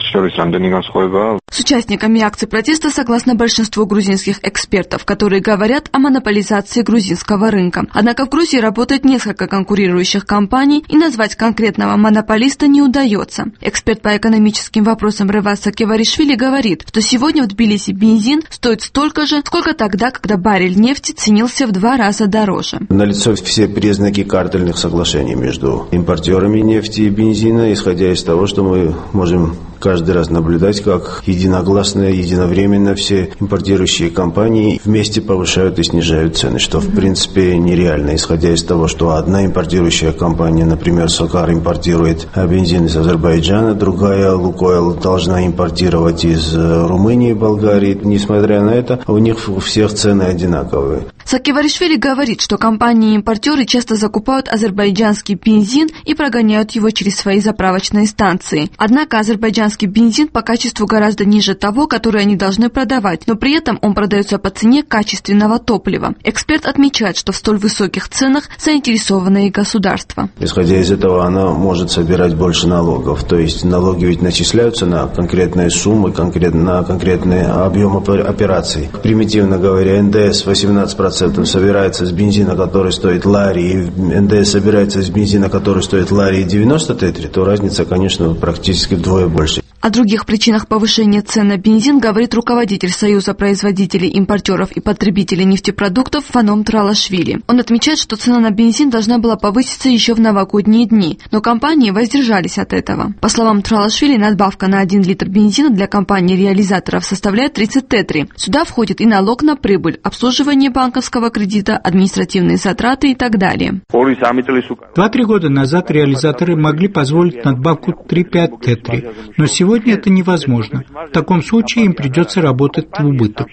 С участниками акции протеста согласно большинству грузинских экспертов, которые говорят о монополизации грузинского рынка. Однако в Грузии работает несколько конкурирующих компаний, и назвать конкретного монополиста не удается. Эксперт по экономическим вопросам Ревас Сакеваришвили говорит, что сегодня в Тбилиси бензин стоит столько же, сколько тогда, когда баррель нефти ценился в 2 раза дороже. Налицо все признаки картельных соглашений между импортерами нефти и бензина, исходя из того, что мы можем каждый раз наблюдать, как единогласно, единовременно все импортирующие компании вместе повышают и снижают цены, что в принципе нереально, исходя из того, что одна импортирующая компания, например, Сокар, импортирует бензин из Азербайджана, другая, Лукойл, должна импортировать из Румынии и Болгарии. Несмотря на это, у них у всех цены одинаковые. Сакеваришвили говорит, что компании-импортеры часто закупают азербайджанский бензин и прогоняют его через свои заправочные станции. Однако азербайджанский бензин по качеству гораздо ниже того, который они должны продавать, но при этом он продается по цене качественного топлива. Эксперт отмечает, что в столь высоких ценах заинтересованы и государство. Исходя из этого, она может собирать больше налогов. То есть налоги ведь начисляются на конкретные суммы, на конкретные объемы операций. Примитивно говоря, НДС 18% собирается с бензина, который стоит лари, и НДС собирается с бензина, который стоит лари и 90 тетри, то разница, конечно, практически вдвое больше. О других причинах повышения цен на бензин говорит руководитель Союза производителей, импортеров и потребителей нефтепродуктов Фаном Тралашвили. Он отмечает, что цена на бензин должна была повыситься еще в новогодние дни, но компании воздержались от этого. По словам Тралашвили, надбавка на 1 литр бензина для компаний-реализаторов составляет 30 тетри. Сюда входит и налог на прибыль, обслуживание банковского кредита, административные затраты и так далее. 2-3 года назад реализаторы могли позволить надбавку 3-5 тетри, но сегодня это невозможно. В таком случае им придется работать в убыток.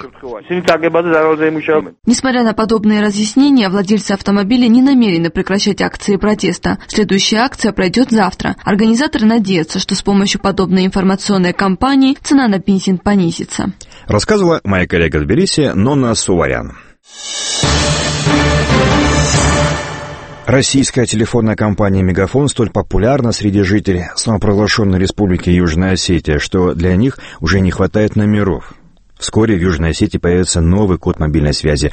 Несмотря на подобные разъяснения, владельцы автомобилей не намерены прекращать акции протеста. Следующая акция пройдет завтра. Организаторы надеются, что с помощью подобной информационной кампании цена на бензин понизится. Рассказывала моя коллега в Тбилиси Нонна Суварян. Российская телефонная компания «Мегафон» столь популярна среди жителей самопровозглашенной республики Южная Осетия, что для них уже не хватает номеров. Вскоре в Южной Осетии появится новый код мобильной связи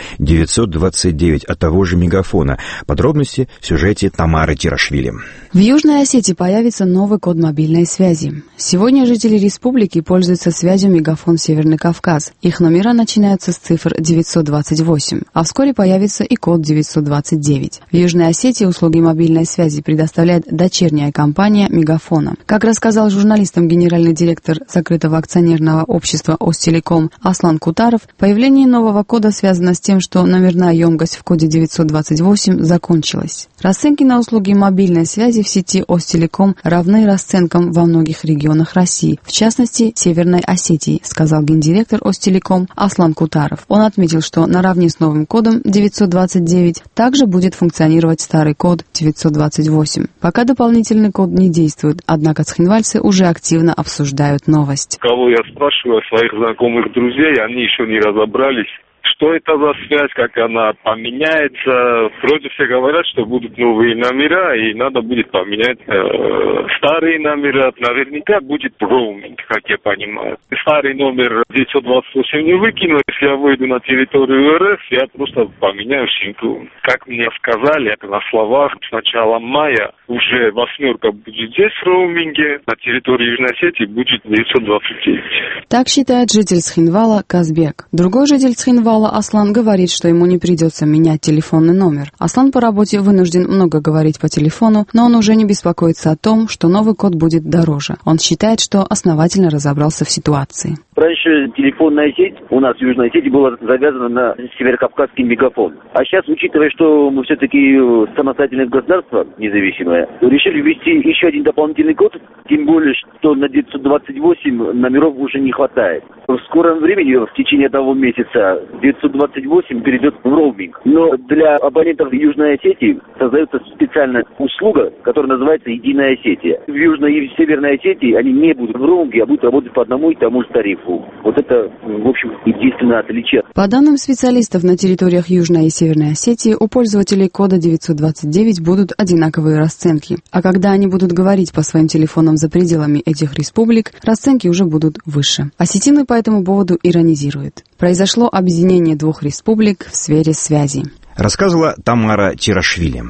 929 от того же «Мегафона». Подробности в сюжете Тамары Тирашвили. В Южной Осетии появится новый код мобильной связи. Сегодня жители республики пользуются связью «Мегафон Северный Кавказ». Их номера начинаются с цифр 928, а вскоре появится и код 929. В Южной Осетии услуги мобильной связи предоставляет дочерняя компания «Мегафона». Как рассказал журналистам генеральный директор закрытого акционерного общества «Остелеком» Аслан Кутаров, появление нового кода связано с тем, что номерная емкость в коде 928 закончилась. Расценки на услуги мобильной связи в сети Остелеком равны расценкам во многих регионах России, в частности, Северной Осетии, сказал гендиректор Остелеком Аслан Кутаров. Он отметил, что наравне с новым кодом 929 также будет функционировать старый код 928. Пока дополнительный код не действует, однако цхинвальцы уже активно обсуждают новость. Кого я спрашиваю, своих знакомых друзей, они еще не разобрались, что это за связь, как она поменяется. Вроде все говорят, что будут новые номера, и надо будет поменять старые номера. Наверняка будет роуминг, как я понимаю. Старый номер 928 не выкину. Если я выйду на территорию РФ, я просто поменяю симку. Как мне сказали, на словах, с начала мая уже 8 будет здесь в роуминге, на территории Южной Осетии будет 929. Так считает житель Цхинвала Казбек. Другой житель Цхинвала Аслан говорит, что ему не придется менять телефонный номер. Аслан по работе вынужден много говорить по телефону, но он уже не беспокоится о том, что новый код будет дороже. Он считает, что основательно разобрался в ситуации. Раньше телефонная сеть у нас в Южной Осетии была завязана на северокавказский мегафон. А сейчас, учитывая, что мы все-таки самостоятельное государство независимое, решили ввести еще один дополнительный код, тем более, что на 928 номеров уже не хватает. В скором времени, в течение одного месяца, 928 перейдет в роуминг. Но для абонентов Южной Осетии создается специальная услуга, которая называется «Единая Осетия». В Южной и в Северной Осетии они не будут в роуминге, а будут работать по одному и тому же тарифу. Вот это, в общем, единственное отличие. По данным специалистов, на территориях Южной и Северной Осетии у пользователей кода 929 будут одинаковые расценки. А когда они будут говорить по своим телефонам за пределами этих республик, расценки уже будут выше. Осетины по этому поводу иронизируют. Произошло объединение двух республик в сфере связи. Рассказывала Тамара Чирашвили.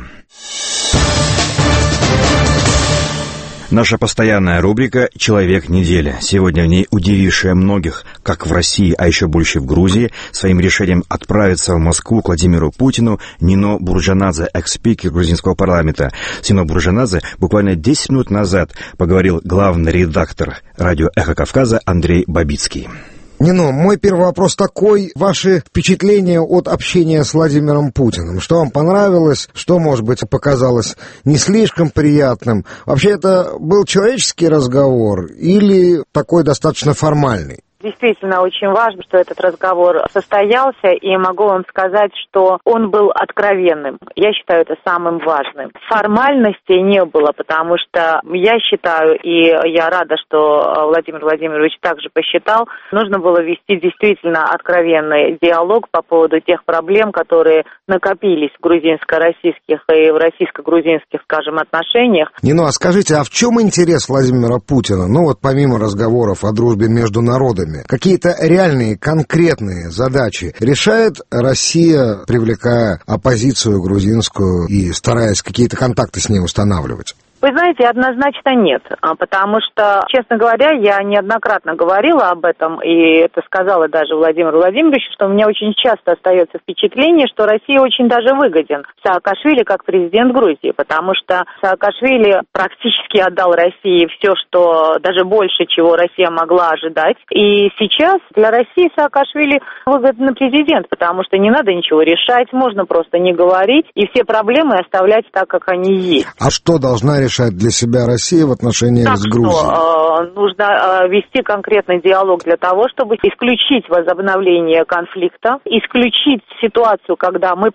Наша постоянная рубрика «Человек недели». Сегодня в ней удивившая многих, как в России, а еще больше в Грузии, своим решением отправиться в Москву к Владимиру Путину Нино Бурджанадзе, экс-спикер грузинского парламента. С Нино Бурджанадзе буквально 10 минут назад поговорил главный редактор радио «Эхо Кавказа» Андрей Бабицкий. Нино, мой первый вопрос такой. Ваши впечатления от общения с Владимиром Путиным? Что вам понравилось? Что, может быть, показалось не слишком приятным? Вообще, это был человеческий разговор или такой достаточно формальный? Действительно, очень важно, что этот разговор состоялся, и могу вам сказать, что он был откровенным. Я считаю это самым важным. Формальностей не было, потому что я считаю, и я рада, что Владимир Владимирович также посчитал, нужно было вести действительно откровенный диалог по поводу тех проблем, которые накопились в грузинско-российских и в российско-грузинских, скажем, отношениях. Нино, а скажите, а в чем интерес Владимира Путина? Ну вот помимо разговоров о дружбе между народами, какие-то реальные, конкретные задачи решает Россия, привлекая оппозицию грузинскую и стараясь какие-то контакты с ней устанавливать? Вы знаете, однозначно нет, потому что, честно говоря, я неоднократно говорила об этом, и это сказала даже Владимир Владимирович, что у меня очень часто остается впечатление, что России очень даже выгоден Саакашвили как президент Грузии, потому что Саакашвили практически отдал России все, что даже больше, чего Россия могла ожидать. И сейчас для России Саакашвили выгодный президент, потому что не надо ничего решать, можно просто не говорить, и все проблемы оставлять так, как они есть. А что должна решать для себя Россия в отношениях с Грузией? Нужно вести конкретный диалог для того, чтобы исключить возобновление конфликта, исключить ситуацию, когда мы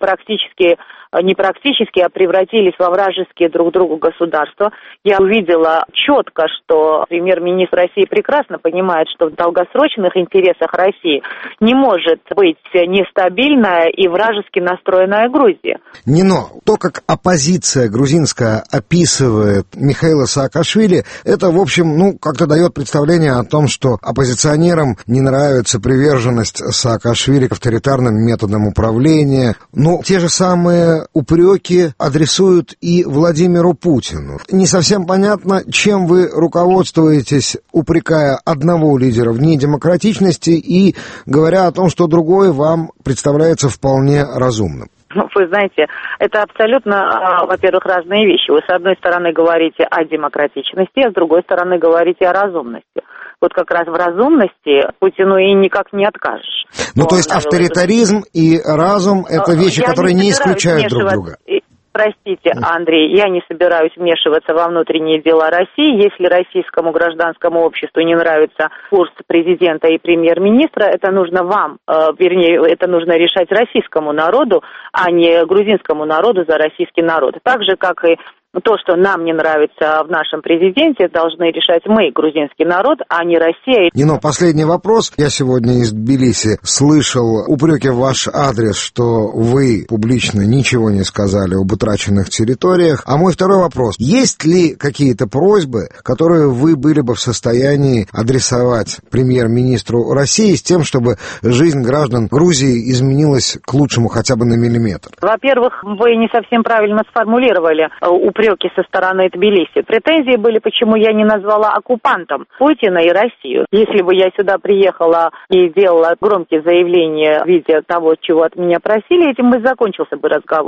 не практически, а превратились во вражеские друг другу государства. Я увидела четко, что премьер-министр России прекрасно понимает, что в долгосрочных интересах России не может быть нестабильная и вражески настроенная Грузия. Нино, то, как оппозиция грузинская описывает Михаила Саакашвили, это, в общем, как-то дает представление о том, что оппозиционерам не нравится приверженность Саакашвили к авторитарным методам управления. Но те же самые упреки адресуют и Владимиру Путину. Не совсем понятно, чем вы руководствуетесь, упрекая одного лидера в недемократичности и говоря о том, что другой вам представляется вполне разумным. Вы знаете, это абсолютно, во-первых, разные вещи. Вы, с одной стороны, говорите о демократичности, а с другой стороны, говорите о разумности. Вот как раз в разумности Путину и никак не откажешь. То есть авторитаризм и разум – это вещи, которые не исключают друг друга. Простите, Андрей, я не собираюсь вмешиваться во внутренние дела России. Если российскому гражданскому обществу не нравится курс президента и премьер-министра, это нужно вам, это нужно решать российскому народу, а не грузинскому народу за российский народ. Так же, как и то, что нам не нравится в нашем президенте, должны решать мы, грузинский народ, а не Россия. Нино, последний вопрос. Я сегодня из Тбилиси слышал упреки в ваш адрес, что вы публично ничего не сказали об утраченных территориях. А мой второй вопрос. Есть ли какие-то просьбы, которые вы были бы в состоянии адресовать премьер-министру России с тем, чтобы жизнь граждан Грузии изменилась к лучшему хотя бы на миллиметр? Во-первых, вы не совсем правильно сформулировали упреки со стороны Тбилиси. Претензии были, почему я не назвала оккупантом Путина и Россию. Если бы я сюда приехала и делала громкие заявления в виде того, чего от меня просили, этим бы закончился бы разговор.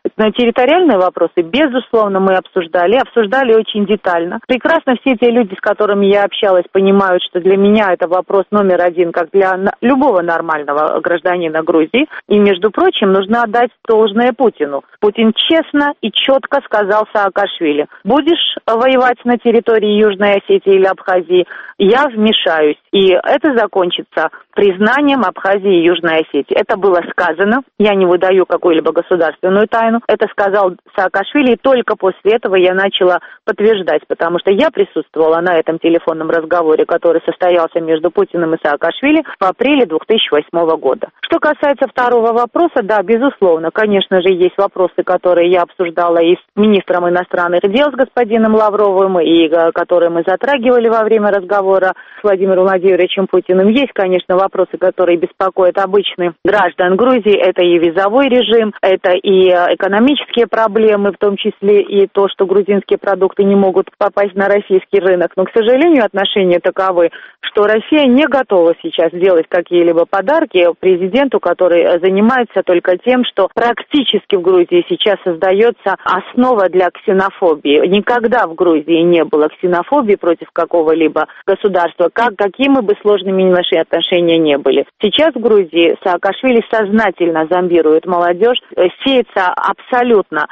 Территориальные вопросы, безусловно, мы обсуждали очень детально. Прекрасно все те люди, с которыми я общалась, понимают, что для меня это вопрос номер один, как для любого нормального гражданина Грузии. И, между прочим, нужно отдать должное Путину. Путин честно и четко сказал Саакашвили: будешь воевать на территории Южной Осетии или Абхазии, я вмешаюсь. И это закончится признанием Абхазии и Южной Осетии. Это было сказано. Я не выдаю какую-либо государственную тайну. Это сказал Саакашвили, и только после этого я начала подтверждать, потому что я присутствовала на этом телефонном разговоре, который состоялся между Путиным и Саакашвили в апреле 2008 года. Что касается второго вопроса, да, безусловно, конечно же, есть вопросы, которые я обсуждала и с министром иностранных дел, с господином Лавровым, и которые мы затрагивали во время разговора с Владимиром Владимировичем Путиным. Есть, конечно, вопросы, которые беспокоят обычных граждан Грузии. Это и визовой режим, это и экономические проблемы, в том числе и то, что грузинские продукты не могут попасть на российский рынок. Но, к сожалению, отношения таковы, что Россия не готова сейчас делать какие-либо подарки президенту, который занимается только тем, что практически в Грузии сейчас создается основа для ксенофобии. Никогда в Грузии не было ксенофобии против какого-либо государства, какими бы сложными наши отношения не были. Сейчас в Грузии Саакашвили сознательно зомбирует молодежь, сеется абсолютно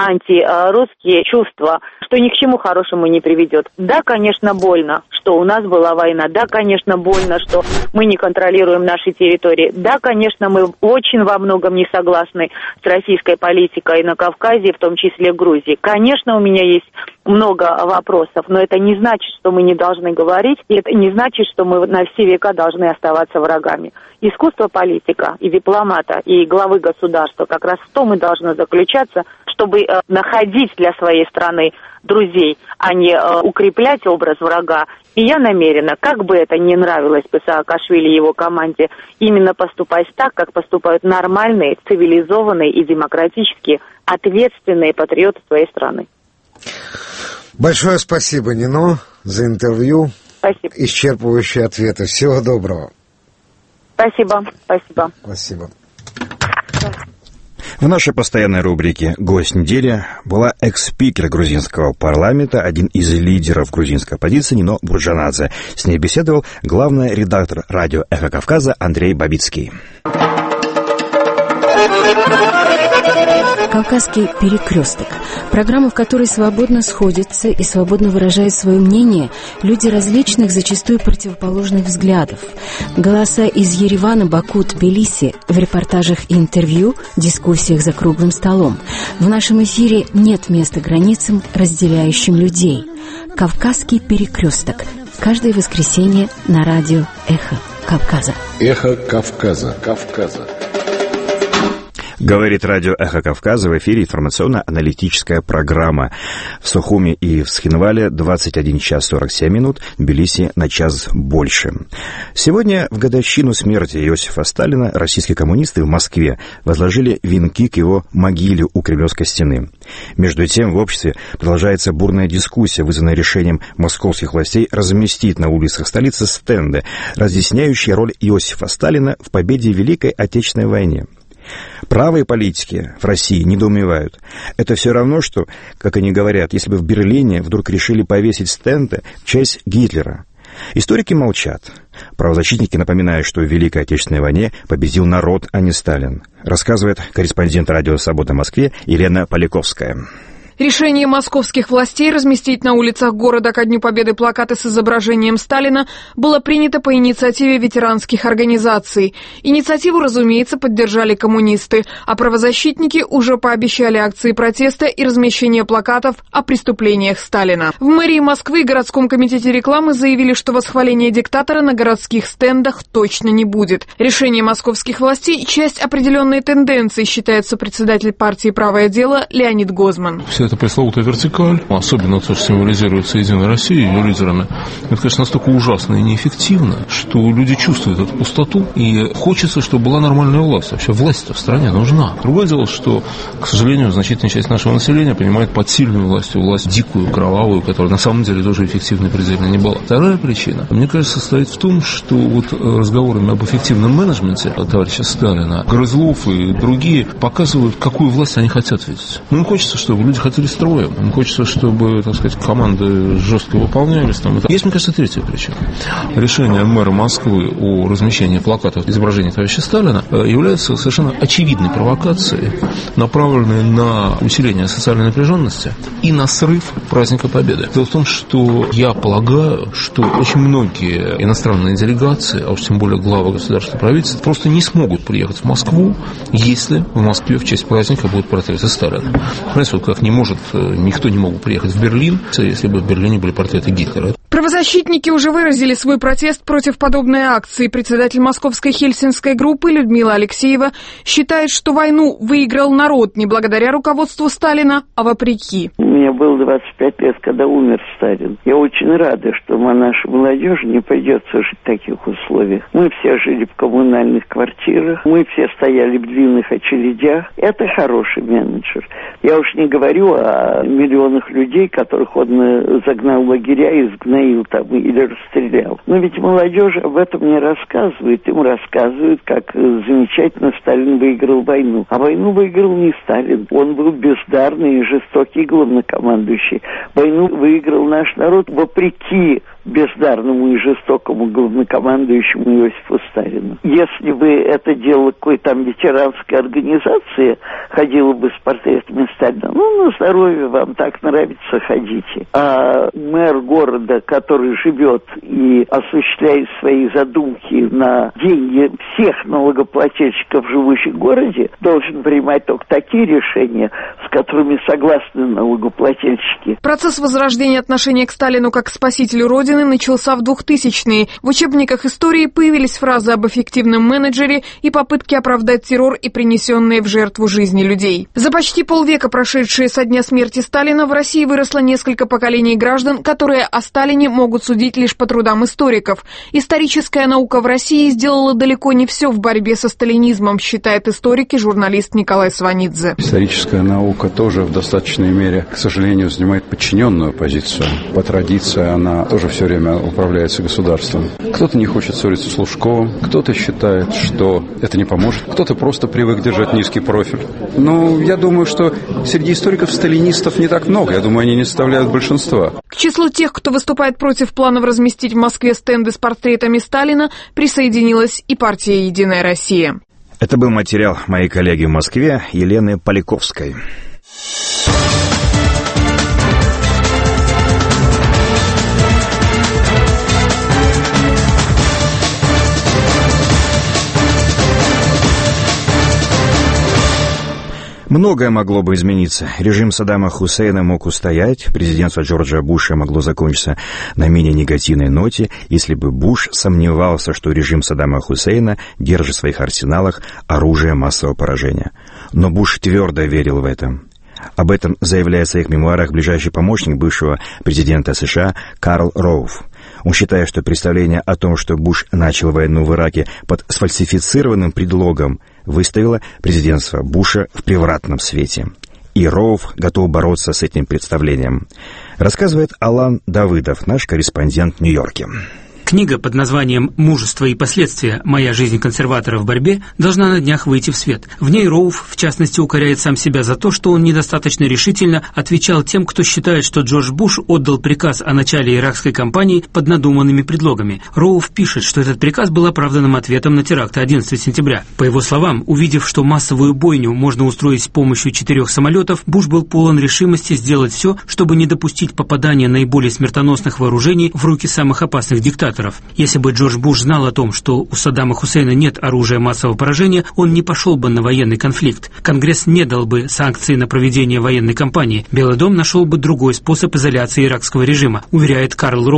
антирусские чувства, что ни к чему хорошему не приведет. Да, конечно, больно, что у нас была война. Да, конечно, больно, что мы не контролируем наши территории. Да, конечно, мы очень во многом не согласны с российской политикой на Кавказе, в том числе в Грузии. Конечно, у меня есть много вопросов, но это не значит, что мы не должны говорить, и это не значит, что мы на все века должны оставаться врагами. Искусство политика и дипломата, и главы государства как раз в том и должно заключаться, чтобы находить для своей страны друзей, а не укреплять образ врага. И я намерена, как бы это ни нравилось бы Саакашвили и его команде, именно поступать так, как поступают нормальные, цивилизованные и демократические, ответственные патриоты своей страны. Большое спасибо, Нино, за интервью. Спасибо. Исчерпывающие ответы. Всего доброго. Спасибо. Спасибо. Спасибо. В нашей постоянной рубрике «Гость недели» была экс-спикер грузинского парламента, один из лидеров грузинской оппозиции Нино Бурджанадзе. С ней беседовал главный редактор радио «Эхо Кавказа» Андрей Бабицкий. «Кавказский перекресток» – программа, в которой свободно сходятся и свободно выражают свое мнение люди различных, зачастую противоположных взглядов. Голоса из Еревана, Баку, Тбилиси в репортажах и интервью, дискуссиях за круглым столом. В нашем эфире нет места границам, разделяющим людей. «Кавказский перекресток» – каждое воскресенье на радио «Эхо Кавказа». «Эхо Кавказа». Кавказа. Говорит радио «Эхо Кавказа», в эфире информационно-аналитическая программа. В Сухуми и в Схинвале 21 час 47 минут, в Тбилиси на час больше. Сегодня, в годовщину смерти Иосифа Сталина, российские коммунисты в Москве возложили венки к его могиле у Кремлевской стены. Между тем, в обществе продолжается бурная дискуссия, вызванная решением московских властей разместить на улицах столицы стенды, разъясняющие роль Иосифа Сталина в победе в Великой Отечественной войне. Правые политики в России недоумевают. Это все равно, что, как они говорят, если бы в Берлине вдруг решили повесить стенды в честь Гитлера. Историки молчат. Правозащитники напоминают, что в Великой Отечественной войне победил народ, а не Сталин. Рассказывает корреспондент радио «Свобода» в Москве Елена Поляковская. Решение московских властей разместить на улицах города ко Дню Победы плакаты с изображением Сталина было принято по инициативе ветеранских организаций. Инициативу, разумеется, поддержали коммунисты, а правозащитники уже пообещали акции протеста и размещение плакатов о преступлениях Сталина. В мэрии Москвы и городском комитете рекламы заявили, что восхваление диктатора на городских стендах точно не будет. Решение московских властей – часть определенной тенденции, считает сопредседатель партии «Правое дело» Леонид Гозман. Все эта пресловутая вертикаль, особенно то, что символизируется «Единой Россией», ее лидерами, это, конечно, настолько ужасно и неэффективно, что люди чувствуют эту пустоту, и хочется, чтобы была нормальная власть. Вообще власть-то в стране нужна. Другое дело, что, к сожалению, значительная часть нашего населения понимает под сильную власть дикую, кровавую, которая на самом деле тоже эффективной предельно не была. Вторая причина, мне кажется, состоит в том, что вот разговорами об эффективном менеджменте товарища Сталина, Грызлов и другие показывают, какую власть они хотят видеть. Им хочется, чтобы люди ходили строем, им хочется, чтобы, так сказать, команды жестко выполнялись. Есть, мне кажется, третья причина. Решение мэра Москвы о размещении плакатов изображений товарища Сталина является совершенно очевидной провокацией, направленной на усиление социальной напряженности и на срыв праздника Победы. Дело в том, что я полагаю, что очень многие иностранные делегации, а уж тем более главы государства и правительства, просто не смогут приехать в Москву, если в Москве в честь праздника будут портреты Сталина. Понимаете, вот как никто не мог приехать в Берлин, если бы в Берлине были портреты Гитлера. Правозащитники уже выразили свой протест против подобной акции. Председатель Московской Хельсинской группы Людмила Алексеева считает, что войну выиграл народ не благодаря руководству Сталина, а вопреки. Мне было 25 лет, когда умер Сталин. Я очень рада, что нашей молодежи не придется жить в таких условиях. Мы все жили в коммунальных квартирах, мы все стояли в длинных очередях. Это хороший менеджер. Я уж не говорю о миллионах людей, которых он загнал в лагеря и изгноил там или расстрелял. Но ведь молодежь об этом не рассказывает. Им рассказывают, как замечательно Сталин выиграл войну. А войну выиграл не Сталин. Он был бездарный и жестокий главнокомандующий. Войну выиграл наш народ вопреки бездарному и жестокому главнокомандующему Иосифу Сталину. Если бы это делала какой-то там ветеранская организация, ходила бы с портретами Сталина, на здоровье, вам так нравится, ходите. А мэр города, который живет и осуществляет свои задумки на деньги всех налогоплательщиков, живущих в городе, должен принимать только такие решения, с которыми согласны налогоплательщики. Процесс возрождения отношения к Сталину как к спасителю Родины начался в 2000-е. В учебниках истории появились фразы об эффективном менеджере и попытки оправдать террор и принесенные в жертву жизни людей. За почти полвека, прошедшие со дня смерти Сталина, в России выросло несколько поколений граждан, которые о Сталине могут судить лишь по трудам историков. Историческая наука в России сделала далеко не все в борьбе со сталинизмом, считает историк и журналист Николай Сванидзе. Историческая наука тоже в достаточной мере, к сожалению, занимает подчиненную позицию. По традиции она тоже все время управляется государством. Кто-то не хочет ссориться с Лужковым, кто-то считает, что это не поможет, кто-то просто привык держать низкий профиль. Но я думаю, что среди историков-сталинистов не так много. Я думаю, они не составляют большинства. К числу тех, кто выступает против планов разместить в Москве стенды с портретами Сталина, присоединилась и партия «Единая Россия». Это был материал моей коллеги в Москве Елены Поляковской. Многое могло бы измениться. Режим Саддама Хусейна мог устоять, президентство Джорджа Буша могло закончиться на менее негативной ноте, если бы Буш сомневался, что режим Саддама Хусейна держит в своих арсеналах оружие массового поражения. Но Буш твердо верил в это. Об этом заявляет в своих мемуарах ближайший помощник бывшего президента США Карл Роуф. Он считает, что представление о том, что Буш начал войну в Ираке под сфальсифицированным предлогом, выставило президентство Буша в превратном свете. И Роуф готов бороться с этим представлением. Рассказывает Алан Давыдов, наш корреспондент в Нью-Йорке. Книга под названием «Мужество и последствия. Моя жизнь консерватора в борьбе» должна на днях выйти в свет. В ней Роуф, в частности, укоряет сам себя за то, что он недостаточно решительно отвечал тем, кто считает, что Джордж Буш отдал приказ о начале иракской кампании под надуманными предлогами. Роуф пишет, что этот приказ был оправданным ответом на теракты 11 сентября. По его словам, увидев, что массовую бойню можно устроить с помощью 4 самолетов, Буш был полон решимости сделать все, чтобы не допустить попадания наиболее смертоносных вооружений в руки самых опасных диктаторов. Если бы Джордж Буш знал о том, что у Саддама Хусейна нет оружия массового поражения, он не пошел бы на военный конфликт. Конгресс не дал бы санкции на проведение военной кампании. Белый дом нашел бы другой способ изоляции иракского режима, уверяет Карл Роуф.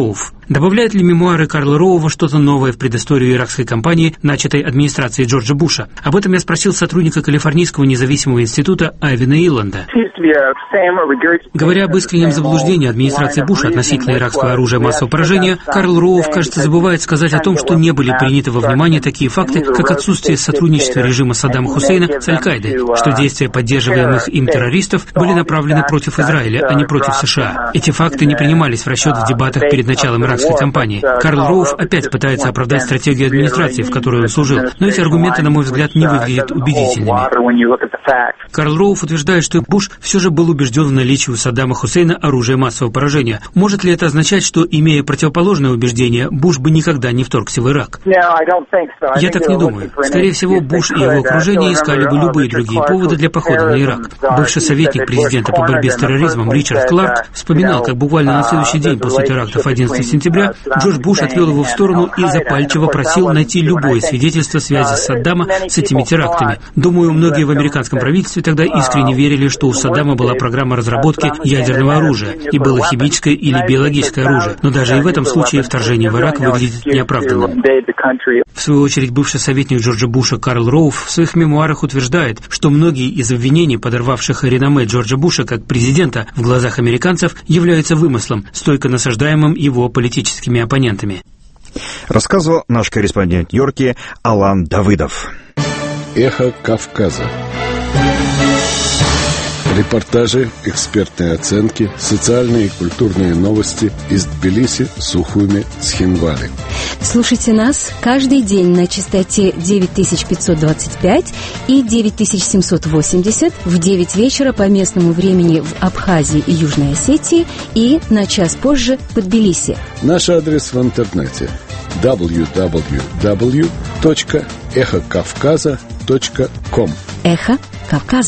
Добавляют ли мемуары Карла Роува что-то новое в предысторию иракской кампании, начатой администрацией Джорджа Буша? Об этом я спросил сотрудника Калифорнийского независимого института Айвена Иланда. Говоря об искреннем заблуждении администрации Буша относительно иракского оружия массового поражения, Карл Роув, кажется, забывает сказать о том, что не были приняты во внимание такие факты, как отсутствие сотрудничества режима Саддама Хусейна с Аль-Каидой, что действия поддерживаемых им террористов были направлены против Израиля, а не против США. Эти факты не принимались в расчет в дебатах перед началом иракской кампании. Карл Роув опять пытается оправдать стратегию администрации, в которой он служил, но эти аргументы, на мой взгляд, не выглядят убедительными. Карл Роув утверждает, что Буш все же был убежден в наличии у Саддама Хусейна оружия массового поражения. Может ли это означать, что, имея противоположное убеждение, Буш бы никогда не вторгся в Ирак? Я так не думаю. Скорее всего, Буш и его окружение искали бы любые другие поводы для похода на Ирак. Бывший советник президента по борьбе с терроризмом Ричард Кларк вспоминал, как буквально на следующий день после терактов 11 сентября Джордж Буш отвел его в сторону и запальчиво просил найти любое свидетельство связи Саддама с этими терактами. Думаю, многие в американском правительстве тогда искренне верили, что у Саддама была программа разработки ядерного оружия и было химическое или биологическое оружие. Но даже и в этом случае вторжение в Ирак выглядит неоправданным. В свою очередь, бывший советник Джорджа Буша Карл Роув в своих мемуарах утверждает, что многие из обвинений, подорвавших реноме Джорджа Буша как президента в глазах американцев, являются вымыслом, стойко насаждаемым его политическими оппонентами. Рассказывал наш корреспондент Нью-Йорке Алан Давыдов. Эхо Кавказа. Репортажи, экспертные оценки, социальные и культурные новости из Тбилиси, Сухуми, Цхинвали. Слушайте нас каждый день на частоте 9525 и 9780 в 9 вечера по местному времени в Абхазии и Южной Осетии и на час позже по Тбилиси. Наш адрес в интернете www.эхокавказа.com. Эхо Кавказа.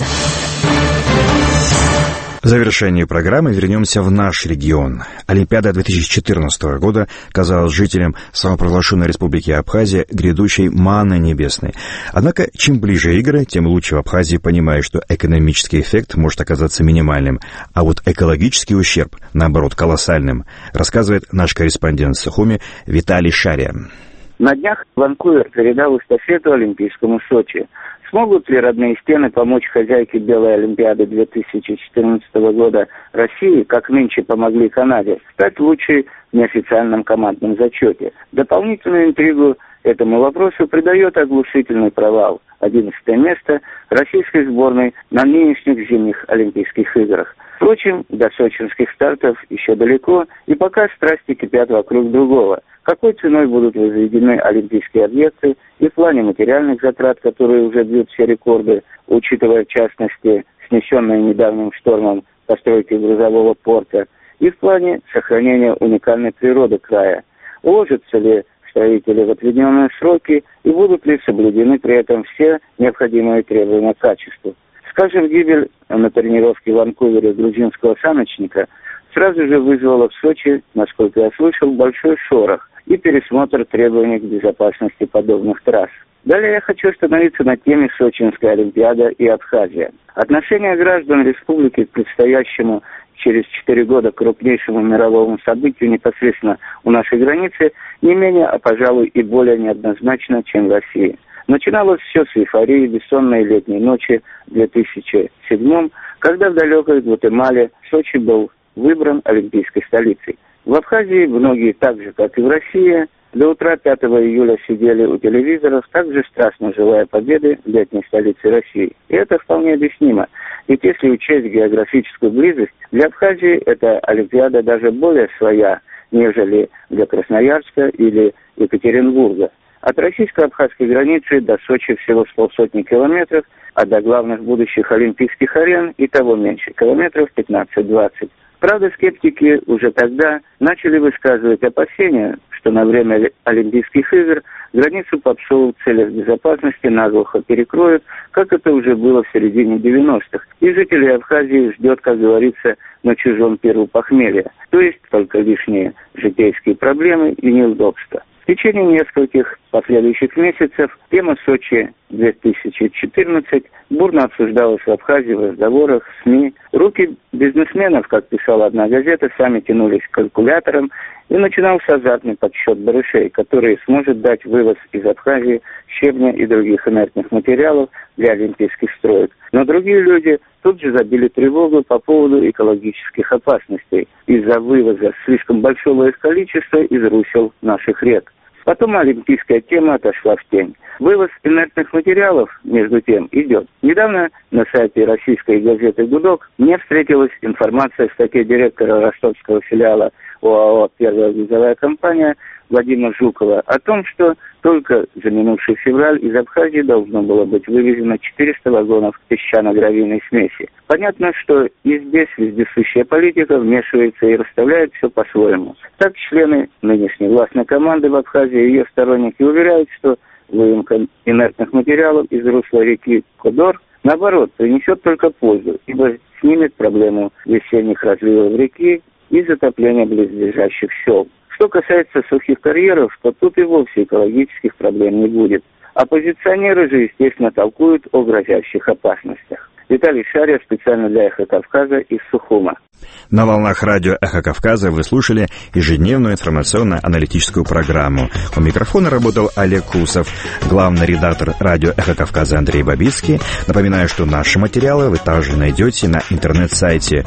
В завершении программы вернемся в наш регион. Олимпиада 2014 года казалась жителям самопровозглашенной республики Абхазия грядущей манной небесной. Однако, чем ближе игры, тем лучше в Абхазии понимают, что экономический эффект может оказаться минимальным, а вот экологический ущерб, наоборот, колоссальным, рассказывает наш корреспондент в Сухуми Виталий Шария. На днях Ванкувер передал эстафету Олимпийскому Сочи. Смогут ли родные стены помочь хозяйке Белой Олимпиады 2014 года России, как нынче помогли Канаде, стать лучшей в неофициальном командном зачете? Дополнительную интригу этому вопросу придает оглушительный провал. 11-е место российской сборной на нынешних зимних Олимпийских играх. Впрочем, до сочинских стартов еще далеко, и пока страсти кипят вокруг другого. Какой ценой будут возведены олимпийские объекты и в плане материальных затрат, которые уже бьют все рекорды, учитывая в частности снесенные недавним штормом постройки грузового порта, и в плане сохранения уникальной природы края. Уложатся ли строители в отведенные сроки и будут ли соблюдены при этом все необходимые требования к качеству? Скажем, гибель на тренировке в Ванкувере грузинского саночника сразу же вызвала в Сочи, насколько я слышал, большой шорох и пересмотр требований к безопасности подобных трасс. Далее я хочу остановиться на теме Сочинская Олимпиада и Абхазия. Отношение граждан республики к предстоящему через 4 года крупнейшему мировому событию непосредственно у нашей границы не менее, а пожалуй и более неоднозначно, чем в России. Начиналось все с эйфории бессонной летней ночи в 2007-м, когда в далекой Гватемале Сочи был выбран олимпийской столицей. В Абхазии многие, так же как и в России, до утра 5 июля сидели у телевизоров, также страстно желая победы в летней столице России. И это вполне объяснимо. Ведь если учесть географическую близость, для Абхазии эта Олимпиада даже более своя, нежели для Красноярска или Екатеринбурга. От российско-абхазской границы до Сочи всего с полсотни километров, а до главных будущих олимпийских арен и того меньше, километров 15-20. Правда, скептики уже тогда начали высказывать опасения, что на время Олимпийских игр границу попсову в целях безопасности наглухо перекроют, как это уже было в середине 90-х. И жителей Абхазии ждет, как говорится, на чужом перу похмелья, то есть только лишние житейские проблемы и неудобства. В течение нескольких последующих месяцев тема Сочи-2014 бурно обсуждалась в Абхазии, в разговорах, в СМИ. Руки бизнесменов, как писала одна газета, сами тянулись к калькуляторам, и начинался азартный подсчет барышей, который сможет дать вывоз из Абхазии щебня и других инертных материалов для олимпийских строек. Но другие люди тут же забили тревогу по поводу экологических опасностей из-за вывоза слишком большого их количества из русел наших рек. Потом олимпийская тема отошла в тень. Вывоз инертных материалов, между тем, идет. Недавно на сайте российской газеты «Гудок» мне встретилась информация в статье директора ростовского филиала ОАО «Первая грузовая компания» Владимира Жукова о том, что только за минувший февраль из Абхазии должно было быть вывезено 400 вагонов песчано-гравийной смеси. Понятно, что и здесь вездесущая политика вмешивается и расставляет все по-своему. Так члены нынешней властной команды в Абхазии и ее сторонники уверяют, что выемка инертных материалов из русла реки Кодор, наоборот, принесет только пользу, ибо снимет проблему весенних разливов реки и затопления близлежащих сел. Что касается сухих карьеров, то тут и вовсе экологических проблем не будет. Оппозиционеры же, естественно, толкуют о грозящих опасностях. Виталий Шария специально для «Эхо Кавказа» из Сухума. На волнах радио «Эхо Кавказа» вы слушали ежедневную информационно-аналитическую программу. У микрофона работал Олег Кусов, главный редактор радио «Эхо Кавказа» Андрей Бабицкий. Напоминаю, что наши материалы вы также найдете на интернет-сайте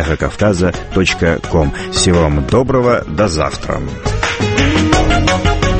www.echokavkaza.com. Всего вам доброго, до завтра.